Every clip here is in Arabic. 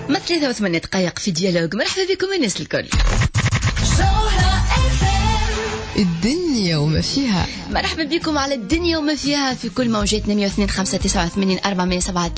ما 3 دقائق في ديالوج. مرحبا بكم الناس الكل. الدنيا وما فيها. مرحبا بكم على الدنيا وما فيها في كل موجاتنا 102 5 89 407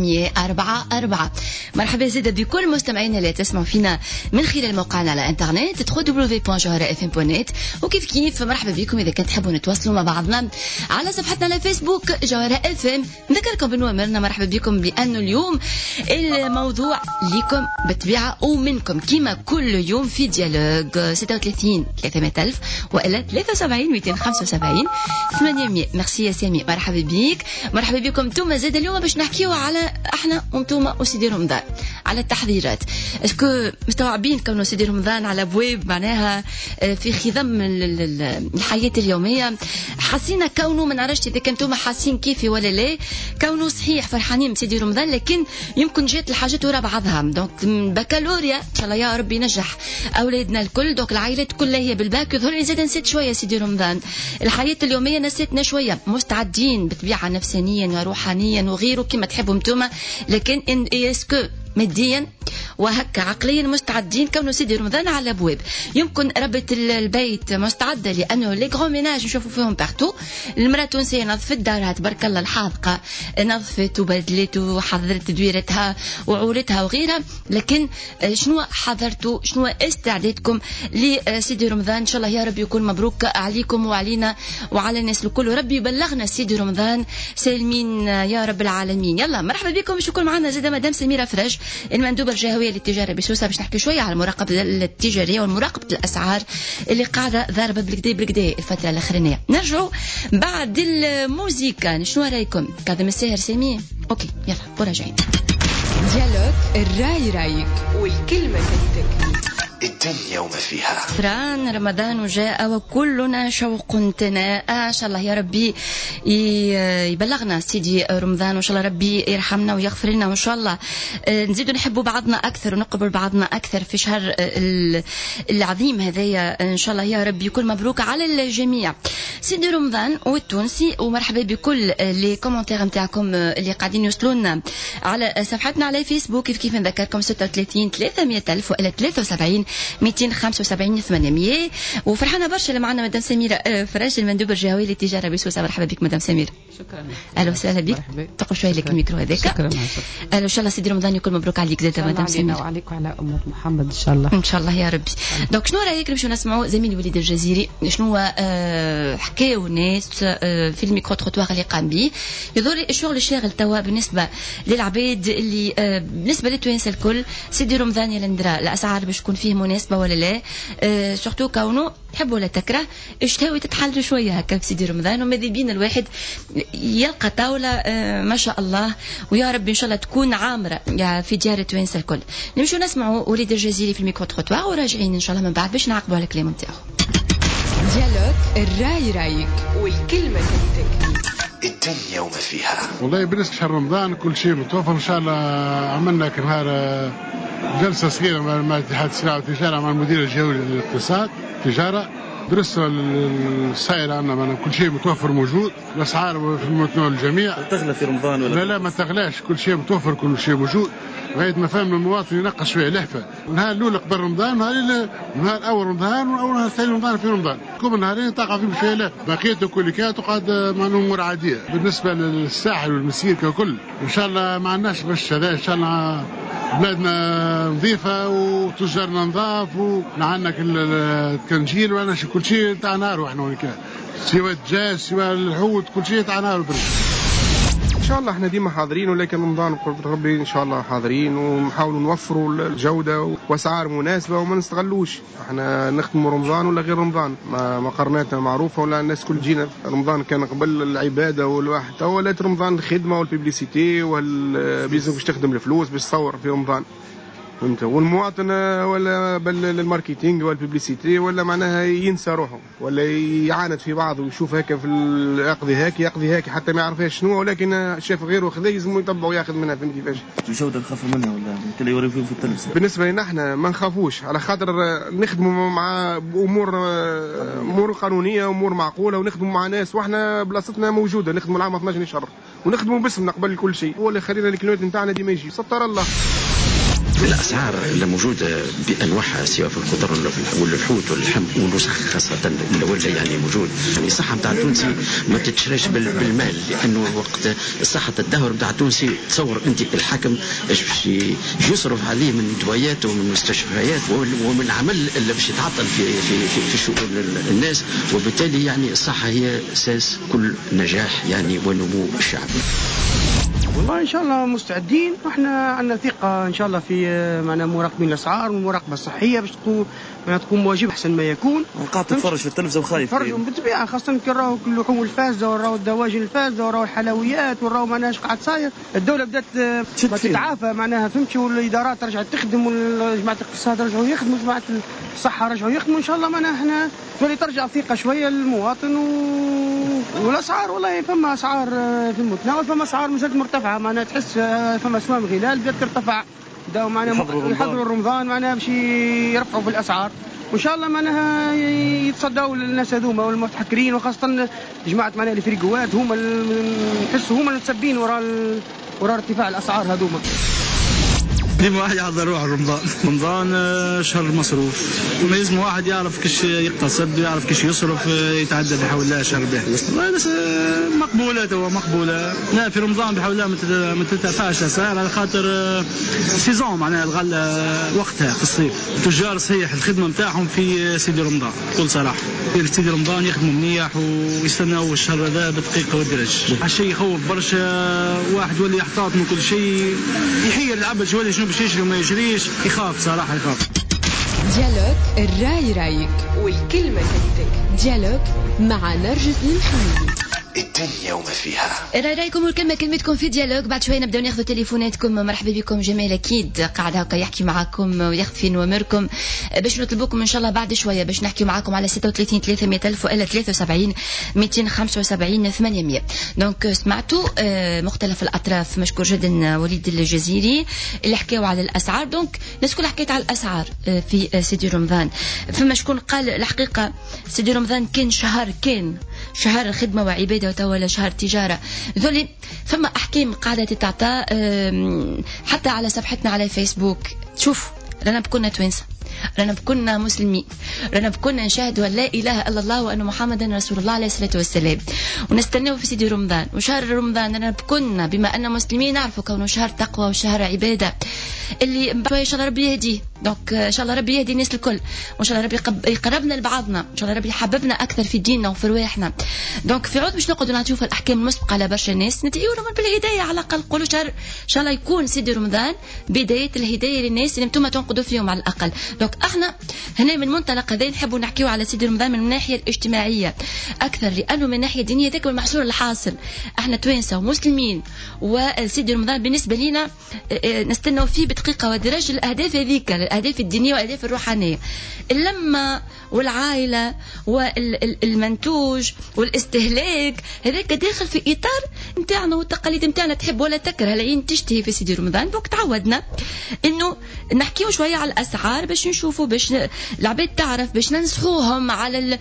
3 مرحبا زيدا بكل مستمعينا اللي تسمعوا فينا من خلال موقعنا على انترنت www.jawhara.fm.net. وكيف كيف مرحبا بكم اذا كنت تحبوا نتواصلوا مع بعضنا على صفحتنا على فيسبوك جوهرة اف ام. نذكركم بنوامرنا. مرحبا بكم لانه اليوم الموضوع لكم بالطبيعه ومنكم كيما كل يوم في ديالوج 36 300000 والا 73 275 800. ميرسي يا سامي. مرحبا بيك. مرحبا بكم انتم زاد اليوم باش نحكيو على احنا وانتم وسيدي رمضان على التحضيرات. اسكو مستوعبين كونه سيدي رمضان على ابواب معناها في خضم الحياه اليوميه؟ حاسين كونه ما نعرفش اذا كنتم حاسين كيفي ولا لا. كونه صحيح فرحانين بسيدي رمضان لكن يمكن جات الحاجات ورا بعضها. دونك بكالوريا ان شاء الله يا ربي ينجح اولادنا الكل. دونك العائلات كلها هي بالباك. يظهر لي زاد نسيت شويه سيدي رمضان الحياه اليوميه نسيتنا شويه. مستعدين بطبيعه نفسانيا وروحانيا وغيره كما تحبوا انتم لكن اسكو ماديا وهكا عقليا مستعدين كونه سيدي رمضان على الابواب؟ يمكن ربة البيت مستعده لانه لي غرو ميناج نشوفوا فيهم بارتو. المراه التونسيه نظفت دارها تبارك الله الحاذقه نظفت وبدلت وحضرت تدويرتها وعورتها وغيرها. لكن شنو حضرتوا؟ شنو استعدادكم لسيدي رمضان؟ ان شاء الله يا رب يكون مبروك عليكم وعلينا وعلى الناس الكل. ربي يبلغنا سيدي رمضان سالمين يا رب العالمين. يلا مرحبا بكم. باش يكون معنا زاده مدام سميره فرج المندوبة الجهوية للتجارة بسوسة باش نحكي شوية على المراقبة التجارية والمراقبة الأسعار اللي قاعدة ضاربة بالكدا الفترة الأخرانية. نرجعوا بعد الموسيقى. شنو رايكم؟ كاظم الساهر سامي. اوكي يلا وراجعين. ديالوج الراي رايك والكلمة كلمتك. الدنيا وما فيها. فران رمضان وجاء وكلنا شوق تناء. ان شاء الله يا ربي يبلغنا سيدي رمضان وان شاء الله ربي يرحمنا ويغفر لنا وان شاء الله نزيدوا نحبوا بعضنا اكثر ونقبل بعضنا اكثر في شهر العظيم هذايا. ان شاء الله يا ربي يكون مبروك على الجميع سيدي رمضان والتونسي. ومرحبا بكل لي كومونتير نتاعكم اللي قاعدين يوصلونا على صفحتنا على فيسبوك. كيف نذكركم 36 300000 والا 73 275 800. وفرحانه برشا اللي معنا مدام سميره فراش المندوبه الجهويه للتجاره بسوسه. مرحبا بك مدام سميره. شكرا. اهلا وسهلا بك. تقول شويه لك الميكرو هذاك. شكرا. ان شاء الله سيدي رمضان يكون مبروك عليك زاد مدام سميره. وعليك وعلى امه محمد ان شاء الله. ان شاء الله يا ربي. دونك شنو رايك نمشيو نسمعوا زميلي وليد الجزيري شنو حكاوا الناس في الميكرو تروتوار اللي قام به. يظهر لي الشغل الشاغل توا بالنسبه للعباد اللي بالنسبه للتوانسه الكل سيدي رمضان يا لندرا الاسعار باش تكون فيه مناسبه ولا لا؟ سورتو كونه تحب ولا تكره الشتاوي تتحل شويه هكا في سيدي رمضان وماذا بينا الواحد يلقى طاوله ما شاء الله. ويا رب ان شاء الله تكون عامره في ديار التوانسه الكل. نمشيو نسمعوا وليد الجزيري في الميكرو تروتوار وراجعين ان شاء الله من بعد باش نعقبوا على الكلام نتاعو. ديالوج الراي رايك والكلمة كلمتك. الدنيا وما فيها. والله بالنسبة لشهر رمضان كل شيء متوفر إن شاء الله. عملنا كنهار جلسة صغيرة مع اتحاد السلع والتجارة مع المدير الجهوي للاقتصاد تجارة. درسوا السائل عندنا كل شيء متوفر موجود. الأسعار في المتناول الجميع. تغلى في رمضان ولا؟ لا ما تغلاش. كل شيء متوفر كل شيء موجود. غاية ما فهم المواطن ينقص شوية لحفة. النهار الأول قبل رمضان نهار أول رمضان وأول نهار ثاني رمضان في رمضان. كل نهارين تقع فيهم شوية لحفة. بقيته كلكات وقعد مع أمور عادية. بالنسبة للساحل والمسير ككل إن شاء الله ما عندناش غش هذا. إن شاء الله بلادنا نظيفة وتجارنا نظاف وعندنا الكنجيل وعندنا كل شيء تاع نار. احنا هناك سواء الدجاج سواء الحوت كل شيء تاع نار. ان شاء الله احنا ديما حاضرين ولكن رمضان بقدر ربي ان شاء الله حاضرين ونحاولوا نوفروا الجوده واسعار مناسبه وما نستغلوش. احنا نخدموا رمضان ولا غير رمضان مقارناتنا معروفه ولا الناس كل جينا. رمضان كان قبل العباده والواحد ولات رمضان الخدمه والبيبليسيتي والبيزنس باش تخدم الفلوس باش تصور في رمضان. فهمت؟ والمواطن ولا بالماركتينغ والبيبليسيتي ولا معناها ينسى روحه ولا يعاند في بعض ويشوف هكا في يقضي هاك حتى ما يعرفش شنو ولكن شاف غيره خذا يلزم يطبع وياخذ منها. فهمت كيفاش؟ الجوده نخافوا منها ولا اللي يوريو في التلفزيون؟ بالنسبه لنا احنا ما نخافوش على خاطر نخدموا مع امور قانونيه امور معقوله ونخدموا مع ناس واحنا بلاصتنا موجوده. نخدموا العام 12 شهر ونخدموا باسمنا قبل كل شيء. هو اللي خلينا الكلمات نتاعنا ديما يجي ستر الله. الأسعار اللي موجودة بأنواعها سواء في الخضر ولا الحوت واللحم والوسخ خاصة اللي ولا يعني موجود. يعني الصحة نتاع التونسي ما تتشراش بالمال، لأنه وقت صحة الدهور نتاع التونسي تصور أنت الحاكم باش يصرف عليه من دوايات ومن مستشفيات ومن العمل اللي باش يتعطل في شؤون الناس، وبالتالي يعني الصحة هي أساس كل نجاح يعني ونمو الشعب. والله إن شاء الله مستعدين، وإحنا عندنا ثقة إن شاء الله في معنا مراقبين الأسعار والمراقبة الصحية باش تكون مواجب أحسن ما يكون. قاعد تتفرج في التلفزة وخايف. تفرجوا بالطبيعة، خاصة كراو اللحوم الفاسدة وراو الدواجن الفاسدة وراو الحلويات وراو معناها قاعد صاير. الدولة بدأت تتعافى معناها فهمتي، والإدارات رجعت تخدم وجماعة الاقتصاد رجعوا يخدموا، جماعة الصحة رجعوا يخدموا. إن شاء الله معناها إحنا تولي ترجع ثقة شوية للمواطن والأسعار والله فما أسعار في المتناول، فما أسعار مازالت مرتفعة معناها تحس فما أسوام غلال بدأت ترتفع، بدأوا معناها يحضروا رمضان معناها باش يرفعوا في الأسعار، وإن شاء الله معناها يتصدوا للناس هذوما والمتحكرين، وخاصة جماعة معناها الفريقوات هما نحسوا هما المتسبين وراء ارتفاع الأسعار هذوما. ديما واحد يحضر روح رمضان شهر مصروف، ما لازم واحد يعرف كيش يقتصد ويعرف كيش يصرف يتعدى بحول الله شهر به. والله بس مقبولة توا مقبولة. لا في رمضان بحول الله ما ترتفعش الأسعار على خاطر سيزون معناها الغلة وقتها في الصيف. التجار صحيح الخدمة نتاعهم في سيدي رمضان بكل صراحة. في سيدي رمضان يخدموا منيح ويستناو الشهر هذا بدقيقة والدرج. هالشيء يخوف برشا، واحد يولي يحتاط من كل شيء، يحير العبد شوية شنو باش يجري وما يجريش، يخاف صراحة يخاف. ديالوج الراي رايك والكلمة كلمتك. ديالوج مع نرجس المحمدي. الدنيا وما فيها. رايكم والكلمة كلمتكم في ديالوج. بعد شوية نبداو ناخذ تليفوناتكم. مرحبا بكم جمال، أكيد قاعد هكا يحكي معكم وياخذ في نوامركم باش نطلبوكم إن شاء الله بعد شوية باش نحكي معكم على 36 300 ألف وإلا 73 275 800. دونك سمعتوا مختلف الأطراف. مشكور جدا وليد الجزيري اللي حكاوا على الأسعار. دونك الناس كلها حكيت على الأسعار في سيدي رمضان. فما شكون قال الحقيقة سيدي رمضان كان شهر الخدمة وعبادة وتولى شهر تجارة. ذولي فما أحكام قاعدة تتعطى حتى على صفحتنا على فيسبوك. شوف رانا بكنا توانسة، رانا بكنا مسلمين، رانا بكنا نشاهد أن لا إله إلا الله وأن محمدا رسول الله عليه الصلاة والسلام، ونستناه في سيدي رمضان وشهر رمضان. رانا بكنا بما أن مسلمين نعرفوا كونه شهر تقوى وشهر عبادة اللي إن شاء الله ربي يهديه. دونك إن شاء الله ربي يهدي الناس الكل، وإن شاء الله ربي يقربنا لبعضنا، إن شاء الله ربي يحببنا أكثر في ديننا وفي رواحنا. دونك في عود باش نقعدوا نشوف الأحكام المسبقة على برشا الناس، ندعيوا لهم بالهداية على الأقل. نقولوا شهر إن شاء الله يكون سيدي رمضان بداية الهداية للناس اللي انتم تنقدوا فيهم على الأقل. دونك احنا هنا من منطلق هذا نحبوا نحكيوا على سيدي رمضان من الناحية الاجتماعية أكثر، لأنه من الناحية الدينية ذاك المحصول الحاصل. احنا توانسة ومسلمين، وسيدي رمضان بالنسبة لنا نستنوا فيه بدقيقة ودرج الأهداف هذيك، الأهداف الدينية والأهداف الروحانية، اللمة والعائلة والمنتوج والاستهلاك. هذاك داخل في إطار نتاعنا والتقاليد نتاعنا، تحب ولا تكره العين تشتهي في سيدي رمضان. بوك تعودنا إنه نحكيو شوية على الأسعار باش نشوفوا، باش العباد تعرف، باش ننصحوهم على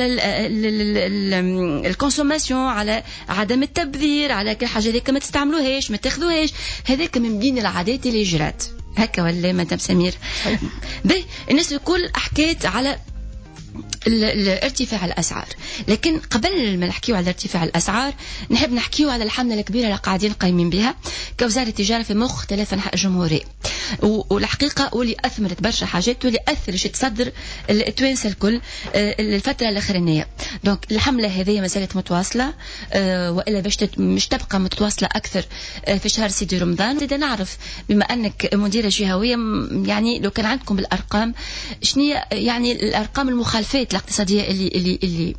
الكونسوماسيون، على عدم التبذير، على كل حاجة اللي ما تستعملوهاش ما تاخذوهاش. هذاك من بين العادات اللي جرات هكا، ولا مدام سمير؟ باهي الناس الكل حكيت على الارتفاع الأسعار، لكن قبل ما نحكيو على ارتفاع الأسعار نحب نحكيو على الحملة الكبيرة اللي قاعدين قايمين بها كوزارة التجارة في مختلف أنحاء الجمهورية، والحقيقة واللي أثمرت برشا حاجات واللي أثرت تصدر التوانسة الكل الفترة الأخرانية. دونك الحملة هذه ما زالت متواصلة، وإلا باش مش تبقى متواصلة أكثر في شهر سيدي رمضان. إذا نعرف بما أنك مديرة جهوية، يعني لو كان عندكم بالأرقام شنية يعني الأرقام المخالفات الاقتصادية اللي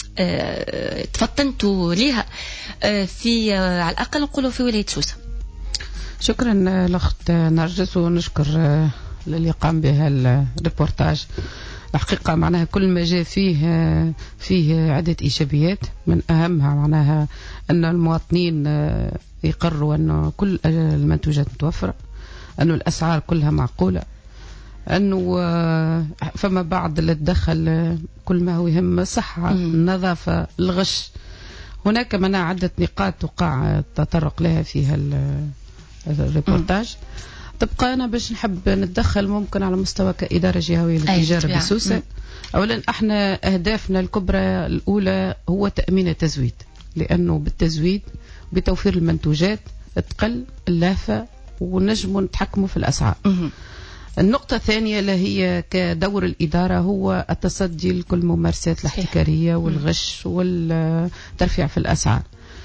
تفطنتوا ليها في على الأقل نقولوا في ولاية سوسة. شكرا الأخت نرجس، ونشكر اللي قام بها الريبورتاج. الحقيقة معناها كل ما جاء فيه عدة إيجابيات، من أهمها معناها أن المواطنين يقرروا أن كل المنتوجات متوفرة، أن الأسعار كلها معقولة، أنه فما بعض اللي تدخل كل ما هو يهم الصحة، النظافة، الغش. هناك عدة نقاط وقع تطرق لها فيها الريبورتاج. تبقى أنا باش نحب نتدخل ممكن على مستوى كإدارة جهوية للتجارة بسوسة. أولا احنا أهدافنا الكبرى الأولى هو تأمين التزويد، لأنه بالتزويد بتوفير المنتوجات تقل اللهفة ونجم نتحكموا في الأسعار. النقطة الثانية اللي هي كدور الإدارة هو التصدي لكل ممارسات الاحتكارية والغش والترفيع في الأسعار.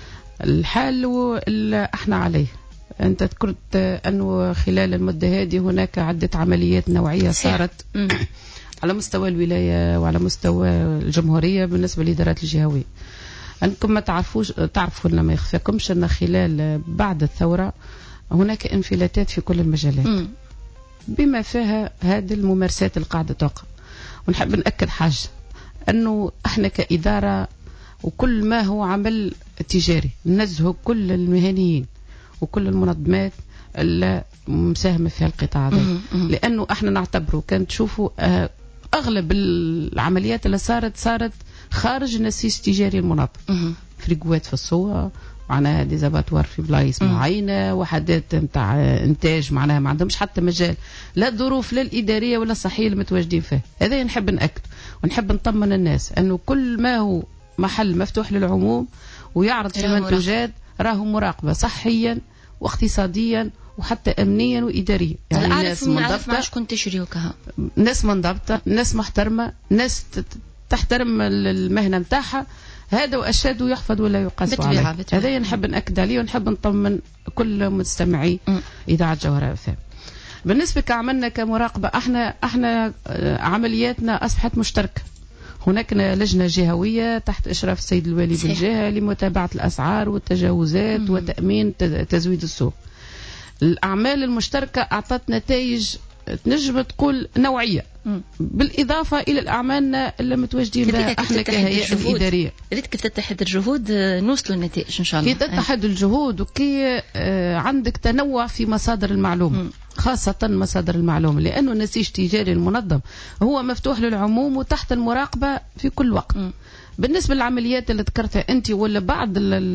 الحال اللي احنا عليه، أنت ذكرت أنه خلال المدة هذه هناك عدة عمليات نوعية صارت على مستوى الولاية وعلى مستوى الجمهورية بالنسبة للإدارات الجهوية. أنكم ما تعرفوا أن ما يخفيكمش أن خلال بعد الثورة هناك انفلاتات في كل المجالات بما فيها هذه الممارسات القاعدة توقع. ونحب نأكد حاجة، أنه احنا كإدارة وكل ما هو عمل تجاري ننزه كل المهنيين وكل المنظمات اللي مساهمة في القطاع هذا، لأنه احنا نعتبره كان تشوفوا أغلب العمليات اللي صارت خارج النسيج التجاري المنظم. فريقوات في الصور معناها ديزاباتوار في بلايص معينة، وحدات متاع إنتاج معناها ما عندهمش حتى مجال لا الظروف لا الإدارية ولا الصحية اللي متواجدين فيه. هذا نحب نأكد ونحب نطمن الناس أنه كل ما هو محل مفتوح للعموم ويعرض في منتوجات راهو مراقبة صحيا واقتصاديا وحتى أمنيا وإداريا. يعني ناس منضبطة، ما شكون تشريو كها، ناس منضبطة، ناس محترمة، ناس تحترم المهنة متاعها. هذا وأشهد يحفظ ولا يقاس عليه. هذا نحب نأكد عليه ونحب نطمن كل مستمعي إذاعة جوهرة FM. بالنسبة كعملنا كمراقبة احنا عملياتنا أصبحت مشتركة. هناك لجنة جهوية تحت إشراف السيد الوالي بالجهة لمتابعة الأسعار والتجاوزات وتأمين تزويد السوق. الأعمال المشتركة أعطت نتائج تنجم تقول نوعية، بالإضافة إلى الأعمال اللي متواجدين بها احنا كهيئة الإدارية. ريت كيف تتحد الجهود نوصلوا النتائج إن شاء الله. كي تتحد الجهود وكي عندك تنوع في مصادر المعلومة، خاصة مصادر المعلومة، لأنه النسيج التجاري المنظم هو مفتوح للعموم وتحت المراقبة في كل وقت. بالنسبة للعمليات اللي ذكرتها أنت ولا بعض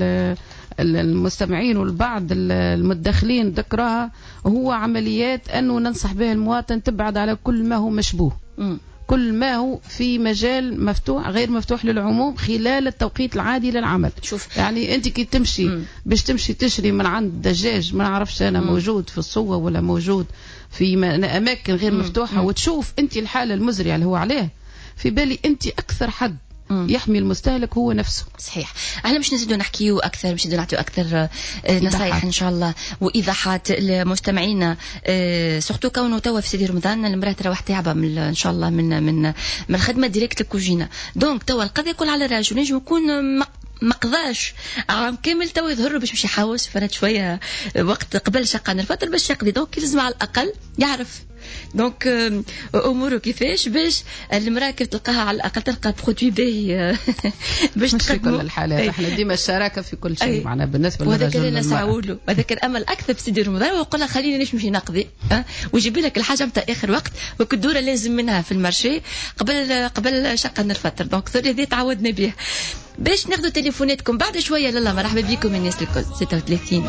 المستمعين والبعض المتدخلين ذكرها، هو عمليات أنه ننصح بها المواطن تبعد على كل ما هو مشبوه، كل ما هو في مجال مفتوح غير مفتوح للعموم خلال التوقيت العادي للعمل. شوف يعني أنت كي تمشي باش تمشي تشري من عند دجاج ما نعرفش أنا موجود في الصوة ولا موجود في أماكن غير مفتوحة وتشوف أنت الحالة المزرية اللي هو عليه، في بالي أنت أكثر حد يحمي المستهلك هو نفسه. صحيح. احنا مش نزيدوا نحكيو اكثر، مش نزيدوا نعطيو اكثر نصايح ان شاء الله وايضاحات لمستمعينا، سورتو كونه توا في سيدي رمضان المراه تروح تعبه من ان شاء الله من الخدمه ديريكت الكوجينه، دونك توا القضيه كل على الراجل، نجم يكون مقضاش عام كامل تو يظهر باش مش يحوس فرد شويه وقت قبل شقان الفطر باش يقضي، دونك لازم على الاقل يعرف دونك اموره كيفاش باش المراه كيف تلقاها على الاقل تلقى برودوي باهي باش تقدم كل الحالات. احنا ديما الشراكه في كل شيء معنا بالنسبه للرجل. وهذاك اللي نسعوا له وهذاك الامل اكثر في سيدي رمضان، ويقول لها خليني نمشي نقضي ويجيب لك الحاجه نتاع اخر وقت وكدوره لازم منها في المارشي قبل شقن الفطر. دونك ذي تعودنا به. باش ناخذوا تليفوناتكم بعد شويه. لالا مرحبا بكم الناس الكل. 36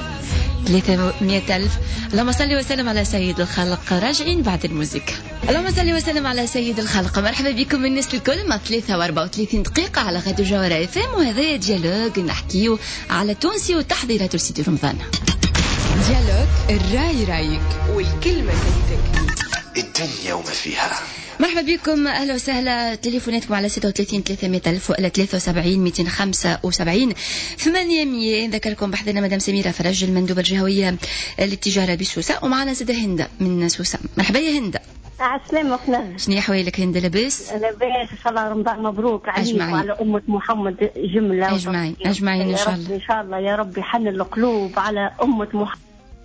300 ألف. اللهم صل وسلم على سيد الخلق. راجعين بعد الموسيقى. اللهم صل وسلم على سيد الخلق. مرحبا بكم الناس الكل. ما 3:34 دقيقة على غادي جوهرة FM، وهذا ديالوج نحكيو على تونسي وتحضيرات سيدي رمضان. ديالوج الراي رايك والكلمة كلمتك. الدنيا وما فيها. مرحبا بكم، اهلا وسهلا. تليفوناتكم على 36 300 ألف ولا 73 275 800. نذكركم بحضرنا مدام سميرة فرج المندوبة الجهوية للتجارة بسوسة، ومعنا سيدة هند من سوسة. مرحبا يا هند. عسلامة أختنا. شنو أحوالك هند؟ لاباس؟ لاباس إن شاء الله. رمضان مبروك عليك وعلى أمة محمد جملة. أجمعين إن شاء الله. إن شاء الله يا رب يحنن القلوب على أمة محمد.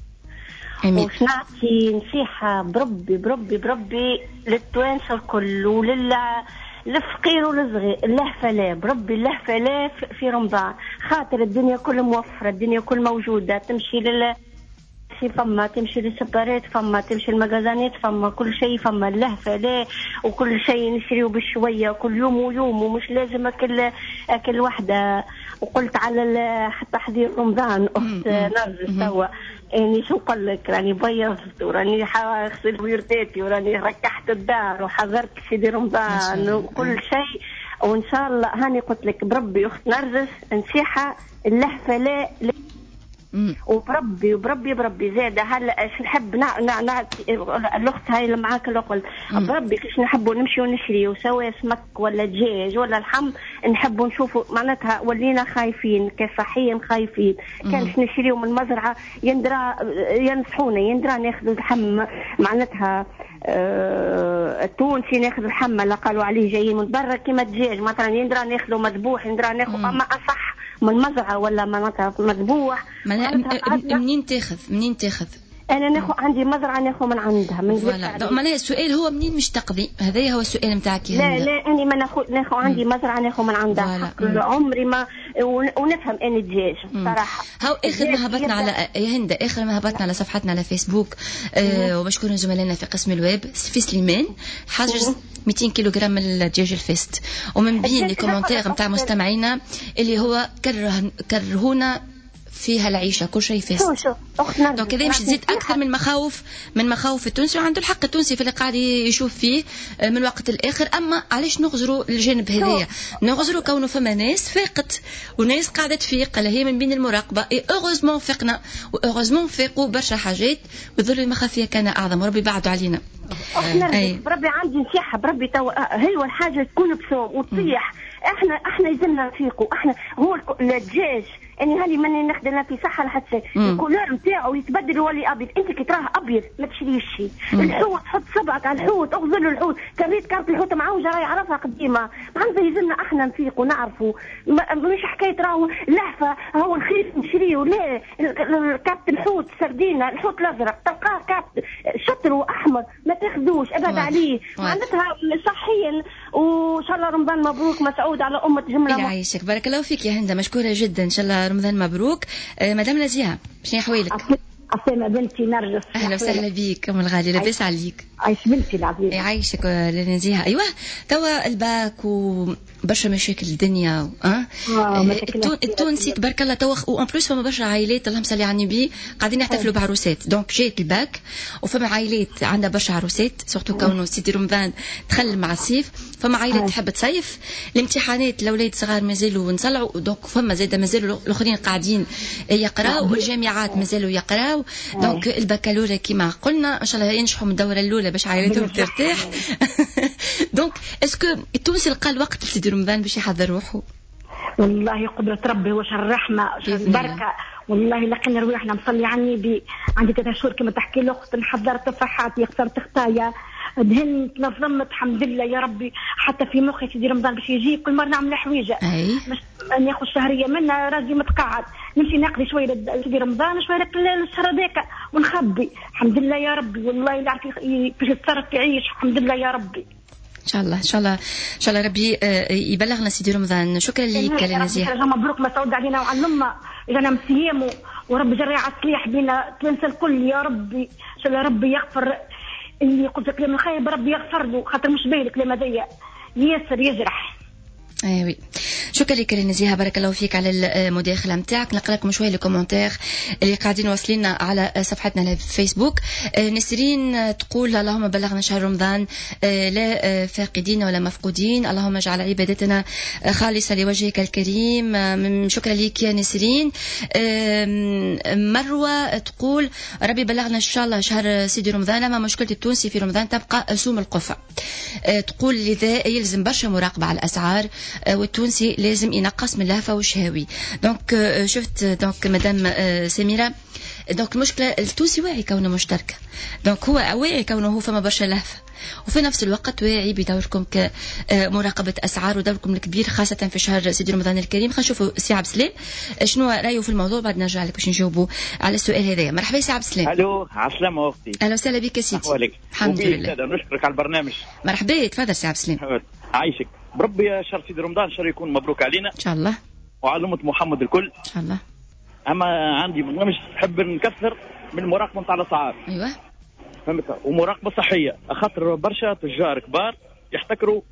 وش نعطي نصيحة بربي للتوانسة الكل للفقير وللصغير. اللهفة لا بربي، اللهفة لا في رمضان، خاطر الدنيا كل موفرة، الدنيا كل موجودة. تمشي فما تمشي للسبارات، فما تمشي المجازانات، فما كل شيء، فما اللهفة لا، وكل شيء نشريه بشوية كل يوم ويوم، ومش لازم أكل واحدة. وقلت على تحضير رمضان أخت نرجس توا يعني شو نقول لك، راني بيضت وراني غسلت ويرداتي وراني ركحت الدار وحضرت سيدي رمضان وكل شيء، وان شاء الله هاني قلت لك بربي اخت نرجس نصيحه اللهفه لا وبربي زاده هلا نحب الاخت هاي اللي معاك الاقل بربي كيش نحبوا نمشي ونشري سواء سمك ولا دجاج ولا لحم، نحبوا نشوفوا معناتها ولينا خايفين كصحيا خايفين. كانش نشريو من المزرعه يندرا ينصحونا ناخذوا اللحم معناتها التونسي ناخذ اللحم اللي قالوا عليه جايين من برا كيما الدجاج مثلا يندرا ناخذوا مذبوح يندرا ناخذ اما اصح من مزرعه ولا معناتها مذبوح. منين تاخذ؟ انا ناخذ عندي مزرعه ناخذ من عندها من فوالا. معناها السؤال هو منين مش تقضي، هذا هو السؤال نتاعك. لا اني ما ناخذ عندي مزرعه ناخذ من عندها عمري ما ونفهم ان الدجاج صراحه. هاو اخر ما هبطنا على يا هند، اخر ما هبطنا على صفحتنا على فيسبوك ومشكورين زملائنا في قسم الويب في سليمان حاجز 200 كيلوغرام من الدجاج الفيست، ومن بين الكومنتير نتاع مستمعينا اللي هو كرهونا فيها العيشه كل شيء فيست. دونك هذا مش تزيد اكثر من مخاوف التونسي، وعنده الحق التونسي في اللي قاعد يشوف فيه من وقت الاخر. اما علاش نغزروا الجانب هذايا؟ نغزروا كونه فما ناس فاقت وناس قاعده تفيق هي من بين المراقبه. اوغوزمون فقنا واوغوزمون فاقوا برشا حاجات وظل المخافيه كان اعظم وربي بعدوا علينا. بربي عندي نصيحه بربي هي الحاجه تكون بصوم وتصيح. احنا يلزمنا نفيقوا. احنا هو الدجاج يعني هاني ماني نخدم في صحه لحد شيء الكولور نتاعو يتبدل يولي ابيض. انت كي تراه ابيض ما تشريش شيء. الحوت حط صبعك على الحوت اغزل الحوت كريت كارت الحوت معوجه راهي يعرفها قديمه. معناتها يلزمنا احنا نفيقوا نعرفوا مش حكايه راهو لهفه هو الخير نشريه. لا كارت الحوت سردينه الحوت الازرق تلقاه كارت شطر واحمر ما تاخذوش ابعد عليه. معناتها صحيا وان شاء الله رمضان مبروك مسعود على امه جمله. يعيشك بارك الله فيك يا هند، مشكوره جدا ان شاء الله رمضان مبروك. مدام نزيهه شنو احوالك؟ عسلامة بنتي نرجس. اهلا وسهلا بيك ام الغالي، لاباس عليك؟ عايش بنتي العزيزه. يعيشك نزيهه. ايوه توا الباك وبرشا مشاكل الدنيا التونسي تبارك الله توا وان بلوس فما برشا عائلات اللهم صل على النبي قاعدين يحتفلوا بعروسات. دونك جات الباك وفما عائلات عندها برشا عروسات سورتو كونه سيدي رمضان دخل مع الصيف. فما عائلات تحب تصيف، الامتحانات الاولاد صغار مازالوا نصلعوا. دونك فما زاده مازالوا الاخرين قاعدين يقراوا والجامعات مازالوا يقراوا. دونك البكالوريا كما قلنا ان شاء الله ينجحوا من الدوره الاولى باش عائلتهم ترتاح. دونك اسكو التونسي لقى الوقت لسيدي رمضان باش يحضر روحه؟ والله قدرة ربي وش الرحمة البركة. والله لقينا روحنا مصلي عني عندي 3 شهور كما تحكي الاخت نحضر تفاحاتي خسرت خطايا دهنت نظمت الحمد لله يا ربي. حتى في مخي سيدي رمضان باش يجي كل مرة نعمل حويجة ناخذ شهرية منها راجي متقاعد نمشي نقضي شوية سيدي رمضان شوية الشهر هذاك ونخبي. الحمد لله يا ربي والله اللي عارف باش يتصرف يعيش الحمد لله يا ربي. ان شاء الله ان شاء الله ان شاء الله ربي يبلغنا سيدي رمضان. شكرا لك يا نزيهه. مبروك مسعود علينا وعلى الامه اجانا مسيم وربي جري على الصليح بينا تنسى الكل يا ربي. ان شاء الله ربي يغفر اللي قلت كلام الخايب ربي يغفر له خاطر مش باين الكلام هذايا ياسر يجرح. ايوه شكرا لك نزيهه بارك الله فيك على المداخله نتاعك. نقرا لكم شويه الكومنتير اللي قاعدين واصلين على صفحتنا على فيسبوك. نسرين تقول اللهم بلغنا شهر رمضان لا فاقدين ولا مفقودين، اللهم اجعل عبادتنا خالصه لوجهك الكريم. شكرا لك يا نسرين. مروه تقول ربي بلغنا ان شاء الله شهر سيدي رمضان، اما مشكله التونسي في رمضان تبقى سوم القفا. تقول لذا يلزم برشا مراقبه على الاسعار والتونسي لازم ينقص من لهفة وشهاوي. دونك شفت دونك مدام سميرة دونك المشكلة التونسي واعي كونه مشتركة. دونك هو واعي كونه هو فما برشا لهفة وفي نفس الوقت واعي بدوركم كمراقبة أسعار ودوركم الكبير خاصة في شهر سيدي رمضان الكريم. خلينا نشوفوا سي عبد السلام شنو رأيه في الموضوع بعد نرجع لك باش نجاوبوا على السؤال هذا. مرحبا سي عبد السلام. الو عسلامة اختي. اهلا وسهلا بك يا سيدي. الحمد لله نشكرك على البرنامج. مرحبا تفضل سي عبد السلام. عايشك بربي يا شهر سيدي رمضان شهر يكون مبروك علينا ان شاء الله وعلى أمة محمد الكل ان شاء الله. اما عندي برنامج نحب نكثر من مراقبة نتاع الاسعار. ايوه فهمت ومراقبة صحية خاطر برشا تجار كبار يحتكروا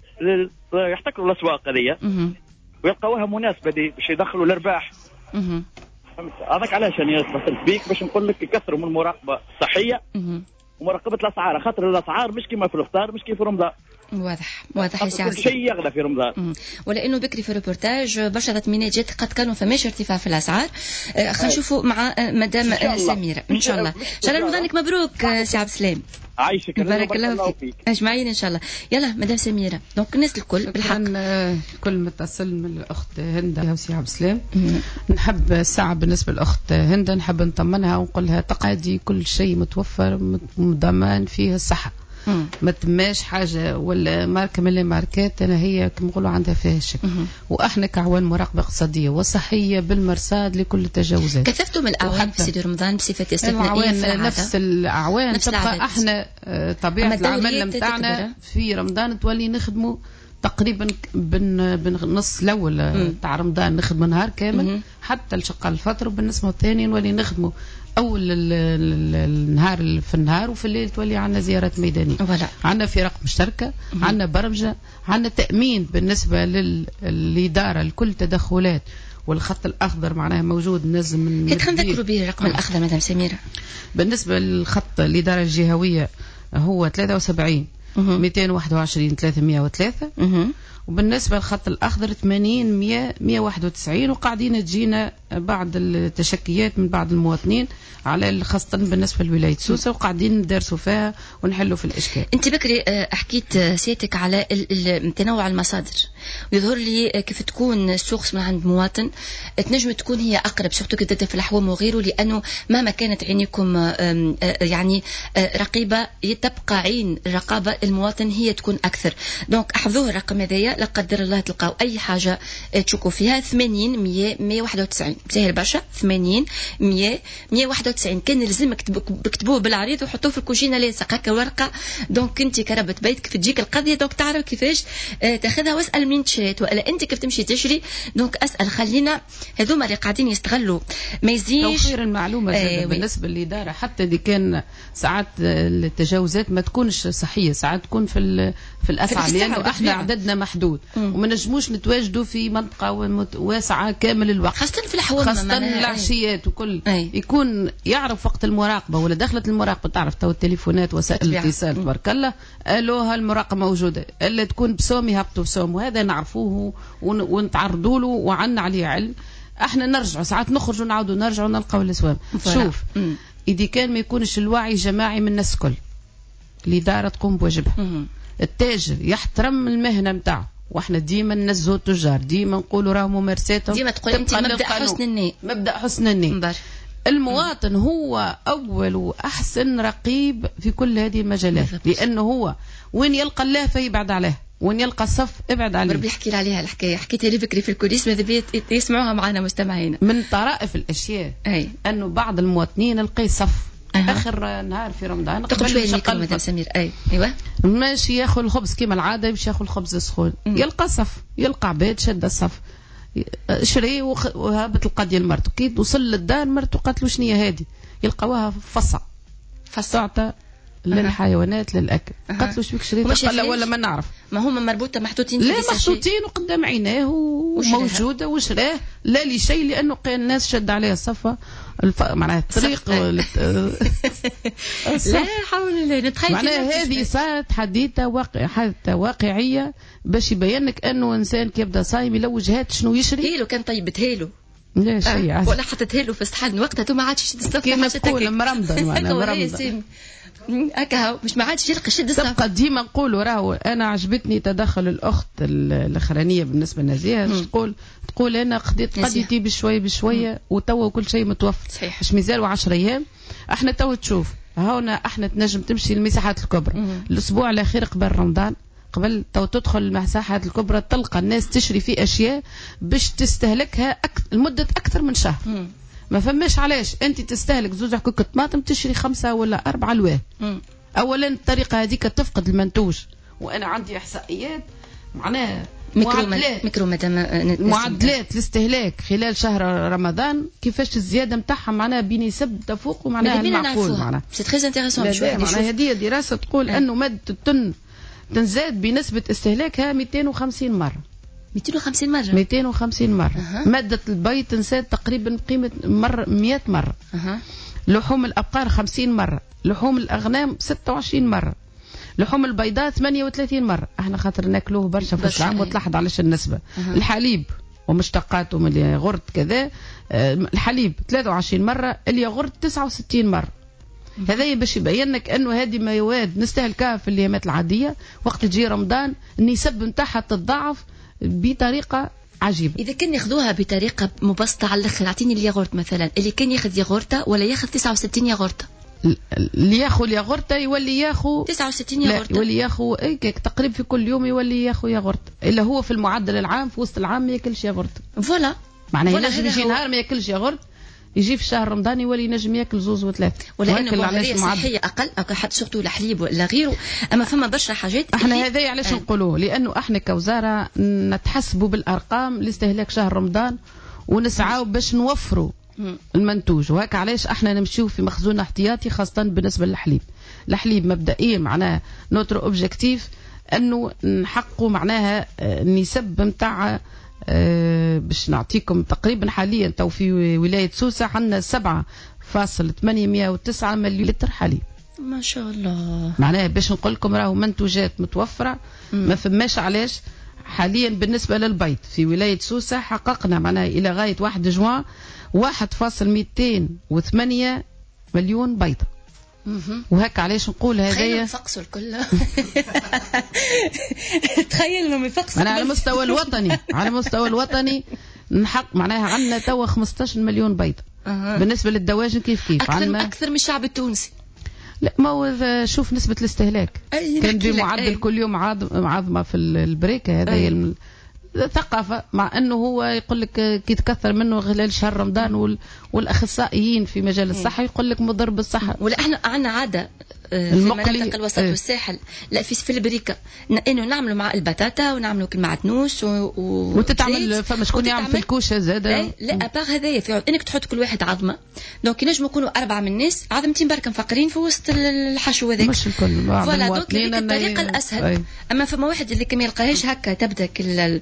الاسواق هذيا ويلقاوها مناسبة دي باش يدخلوا الارباح. فهمت هذاك علاش انا اتصلت بيك باش نقول لك يكثروا من المراقبه الصحيه ومراقبه الاسعار، خاطر الاسعار مش كيما في الافطار مش كيما في رمضان. واضح يا سي كل شيء يغلى في رمضان. ولانه بكري في الريبورتاج برشا تطمينات جات قد كانوا فماش ارتفاع في الاسعار. خلينا نشوفوا مع مدام سميره ان شاء الله. ان شاء الله رمضانك مبروك سي عبد السلام. عايشك بارك الله فيك اجمعين ان شاء الله. يلا مدام سميره دونك الناس الكل بالحق الكل متصل من الاخت هند وسي عبد السلام. نحب الساعه بالنسبه للاخت هند نحب نطمنها ونقول لها تقعدي كل شيء متوفر مضمن فيه الصحه. ما تماش حاجه ولا ماركه من الماركات انا هي كما نقولوا عندها فيها الشك. واحنا كعوان مراقبه اقتصاديه وصحيه بالمرصاد لكل التجاوزات. كثفتم الاعوان في سيدي رمضان بصفه استثنائيه؟ نفس الاعوان تبقى احنا طبيعه العمل نتاعنا في رمضان تولي نخدموا تقريبا بالنص الاول تاع رمضان نخدموا نهار كامل حتى لشقال الفطر، وبالنسبه الثاني نولي نخدموا اول النهار في النهار وفي الليل تولي عندنا زيارات ميدانيه. عندنا فرق مشتركه، عندنا برمجه، عندنا تامين بالنسبه للاداره لكل تدخلات، والخط الاخضر معناها موجود نازل من كيف نذكروا به الرقم الاخضر مدام سميره؟ بالنسبه للخط الاداره الجهويه هو 73 221 303 وبالنسبة للخط الأخضر 80 100 191 وقاعدين تجينا بعض التشكيات من بعض المواطنين على خاصة بالنسبة لولاية سوسة وقاعدين ندرسوا فيها ونحلوا في الإشكال. أنت بكري حكيت سيادتك على تنوع المصادر ويظهر لي كيف تكون السوق من عند مواطن تنجم تكون هي أقرب سورتو كده في الحوم وغيره، لأنه مهما كانت عينيكم يعني رقيبة تبقى عين الرقابة المواطن هي تكون أكثر. دونك أحفظوه الرقم هذايا لا قدر الله تلقاو أي حاجة تشكوا فيها 80 100 191 سهل برشا 80 100 191 كان يلزم بكتبوه بالعريض وحطوه في الكوجينه لاصق هكا ورقه. دونك انت كربة بيتك في تجيك القضيه دونك تعرف كيفاش تاخذها واسال منين تشريت والا انت كيف تمشي تشري. دونك اسال خلينا هذوما اللي قاعدين يستغلوا ما يزيدش توفير المعلومه بالنسبه للاداره حتى اللي كان ساعات التجاوزات ما تكونش صحيه ساعات تكون في الاسعار لانه احنا عددنا محدود وما نجموش نتواجدوا في منطقه واسعه كامل الوقت خاصه في الحوام خاصه العشيات وكل يكون يعرف وقت المراقبه ولا دخلت المراقبه تعرف تو التليفونات وسائل الاتصال تبارك الله الو هالمراقبه موجوده الا تكون بسوم يهبطوا بسوم وهذا نعرفوه ونتعرضوا له وعنا عليه علم. احنا نرجعوا ساعات نخرجوا نعاودوا نرجعوا نلقاو الاسوام. شوف اذا كان ما يكونش الوعي جماعي من الناس الكل الاداره تقوم بواجبها. التاجر يحترم المهنه نتاعو واحنا ديما ننزهوا التجار ديما نقولوا راهم ممارساتهم ديما تقول انت مبدا حسن النية المواطن هو اول واحسن رقيب في كل هذه المجالات لانه هو وين يلقى الله فيبعد عليه وين يلقى الصف ابعد عليه. ربي يحكي لي عليها الحكايه حكيتها لي بكري في الكوليس ماذا بيت يسمعوها معنا مستمعينا. من طرائف الاشياء انه بعض المواطنين لقي صف اخر نهار في رمضان قبل شقال مدام سمير ايوه ماشي ياخذ الخبز كيما العاده يمشي ياخذ الخبز سخون يلقى صف يلقى عباد شد الصف شري وهابط القضيه لمرته كي توصل للدار مرته قالت له شنو هذه يلقاوها فصه تعطى للحيوانات للاكل قالت له شبيك شريت قال ولا ما نعرف ما هما مربوطه محطوطين لا محطوطين وقدام عيناه وموجوده وشراه لا لشيء لانه كان الناس شد عليها الصفه معناها الطريق لا حول الله نتخيل معناها هذه صارت حديثه واقعيه باش يبين لك انه انسان كي يبدا صايم يلوج هات شنو يشري لو كان طيبتها له لا شيء ولا حطتها له في الصحن وقتها ما عادش يشد الصف كما تقول مرمضه مرمضه هكا مش ما عادش يلقى شد الصف. تبقى ديما نقولوا راهو انا عجبتني تدخل الاخت الاخرانيه بالنسبه لنزيها تقول انا قضيت قضيتي بشويه بشويه وتوا كل شيء متوفر صحيح. مش مازالوا 10 ايام احنا تو تشوف هنا احنا تنجم تمشي للمساحات الكبرى الاسبوع الاخير قبل رمضان قبل تو تدخل المساحات الكبرى تلقى الناس تشري في اشياء باش تستهلكها لمده اكثر من شهر. ما فماش علاش انت تستهلك زوز حكوك طماطم تشري 5 ولا 4 الوان. اولا الطريقه هذيك تفقد المنتوج وانا عندي احصائيات معناها معدلات الاستهلاك خلال شهر رمضان كيفاش الزياده نتاعها معناها بنسب تفوق ومعناها المعقول معناها سي تري انتريسون شويه معناها هذه دراسه تقول انه ماده التن تنزاد بنسبه استهلاكها 250 مره 250 مرة 250 مرة. مادة البيض تنساد تقريبا قيمة 100 مرة. لحوم الأبقار 50 مرة. لحوم الأغنام 26 مرة. لحوم البيضاء 38 مرة. احنا خاطر ناكلوه برشا في العام وتلاحظ علاش النسبة. الحليب ومشتقاته من الياغورت كذا، الحليب 23 مرة، الياغورت 69 مرة. هذا باش يبين لك انه هذه مواد نستهلكها في الايامات العاديه، وقت تجي رمضان النسب نتاعها تتضاعف بطريقه عجيبه. اذا كان ياخذوها بطريقه مبسطه على الاخر، اعطيني الياغورت مثلا، اللي كان ياخذ ياغورته ولا ياخذ 69 ياغورته؟ اللي ياخذ الياغورته يولي ياخذ 69 ياغورته، يولي ياخذ تقريبا في كل يوم يولي ياخذ ياغورت، الا هو في المعدل العام في وسط العام ما ياكلش ياغورت. فوالا معناها ينجم يجي نهار ما ياكلش ياغورت، يجي في شهر رمضان يولي ينجم ياكل زوز وثلاث، ولا انه معدليه صحيه اقل او حتى سورتو الحليب ولا غيره. اما فما برشا حاجات احنا هذا علاش نقولوه، لانه احنا كوزاره نتحسبوا بالارقام لاستهلاك شهر رمضان ونسعاو باش نوفروا المنتوج، وهكا علاش احنا نمشيو في مخزون احتياطي خاصه بالنسبه للحليب. الحليب مبدئيا معناها نوتر اوبجيكتيف انه نحققوا معناها النسب نتاع باش نعطيكم تقريبا حاليا تو في ولاية سوسة عندنا 7.809 مليون لتر حليب. ما شاء الله. معناها باش نقول لكم راهو منتوجات متوفرة، ما فماش علاش. حاليا بالنسبة للبيض في ولاية سوسة حققنا معناها إلى غاية 1 جوان 1.208 مليون بيضة. وهكا علاش نقول هذايا يفقسوا الكل. تخيل انهم يفقسوا. انا على مستوى الوطني، على مستوى الوطني نحق معناها عندنا توا 15 مليون بيضة. بالنسبه للدواجن كيف عندنا اكثر من الشعب التونسي. لا ما هو شوف نسبه الاستهلاك كان بمعدل كل يوم عظمه في البريكه. هذا ثقافة، مع أنه هو يقول لك كي تكثر منه خلال شهر رمضان، والأخصائيين في مجال الصحة يقول لك مضر بالصحة. ولا احنا عندنا عادة في مناطق الوسط والساحل، لا في البريكة، انه نعملوا مع البطاطا ونعملوا معدنوس وتتعمل فما شكون يعمل في الكوشه زاد. لا ابار هذايا في انك تحط كل واحد عظمه، دونك ينجموا يكونوا 4 من الناس عظمتين برك مفقرين في وسط الحشو هذاك، مش الكل. فوالا دونك هذيك الطريقه الاسهل. اما فما واحد اللي ما يلقاهاش هكا تبدا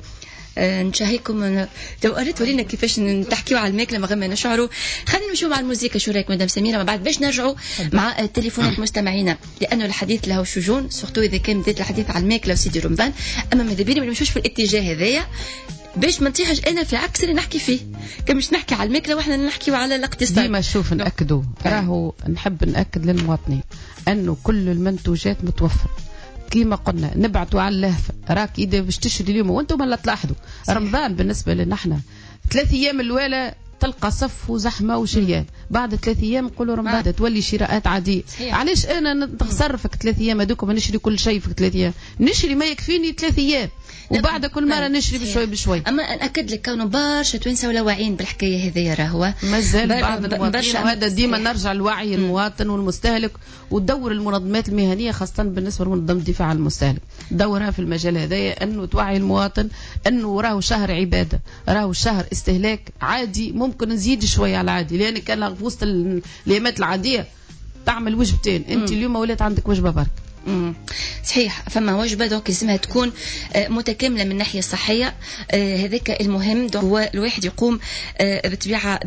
نشاهيكم تو قريت ولينا كيفاش نحكيوا على الماكله ما غير نشعروا. خلينا نمشيو مع الموسيقى. شو رايك مدام سميره؟ ما بعد باش نرجعوا مع تليفونات مستمعينا، لانه الحديث له شجون، سورتو اذا كان بديت الحديث على الماكله وسيدي رمضان. اما ماذا بينا ما نمشوش في الاتجاه هذايا باش ما نطيحش انا في عكس اللي نحكي فيه، كان مش نحكي على الماكله واحنا نحكيوا على الاقتصاد. ديما شوف ناكدوا، راهو نحب ناكد للمواطنين انه كل المنتوجات متوفره كيما قلنا. نبعتوا على اللهفه، راك اذا باش تشري اليوم وانتم لا تلاحظوا رمضان بالنسبه لنا احنا 3 ايام الاولى تلقى صف وزحمه وشريان، بعد 3 ايام نقولوا رمضان تولي شراءات عاديه. علاش انا نتصرفك 3 ايام هذوك ما نشري كل شيء في 3 ايام؟ نشري ما يكفيني 3 ايام وبعد كل مره نشري بشوي بشوي. اما ناكد لك كونه برشا توانسه ولا واعيين بالحكايه هذيا، راهو مازال بعض المواطنين، وهذا ديما نرجع لوعي المواطن والمستهلك، ودور المنظمات المهنيه خاصه بالنسبه لمنظمه الدفاع عن المستهلك دورها في المجال هذايا، انه توعي المواطن انه راهو شهر عباده، راهو شهر استهلاك عادي، ممكن نزيد شويه على العادي، لان كان في وسط الايامات العاديه تعمل وجبتين، انت اليوم ولات عندك وجبه برك. صحيح، فما وجبه دونك لازمها تكون متكامله من الناحيه الصحيه. هذاك المهم. هو الواحد يقوم بطبيعه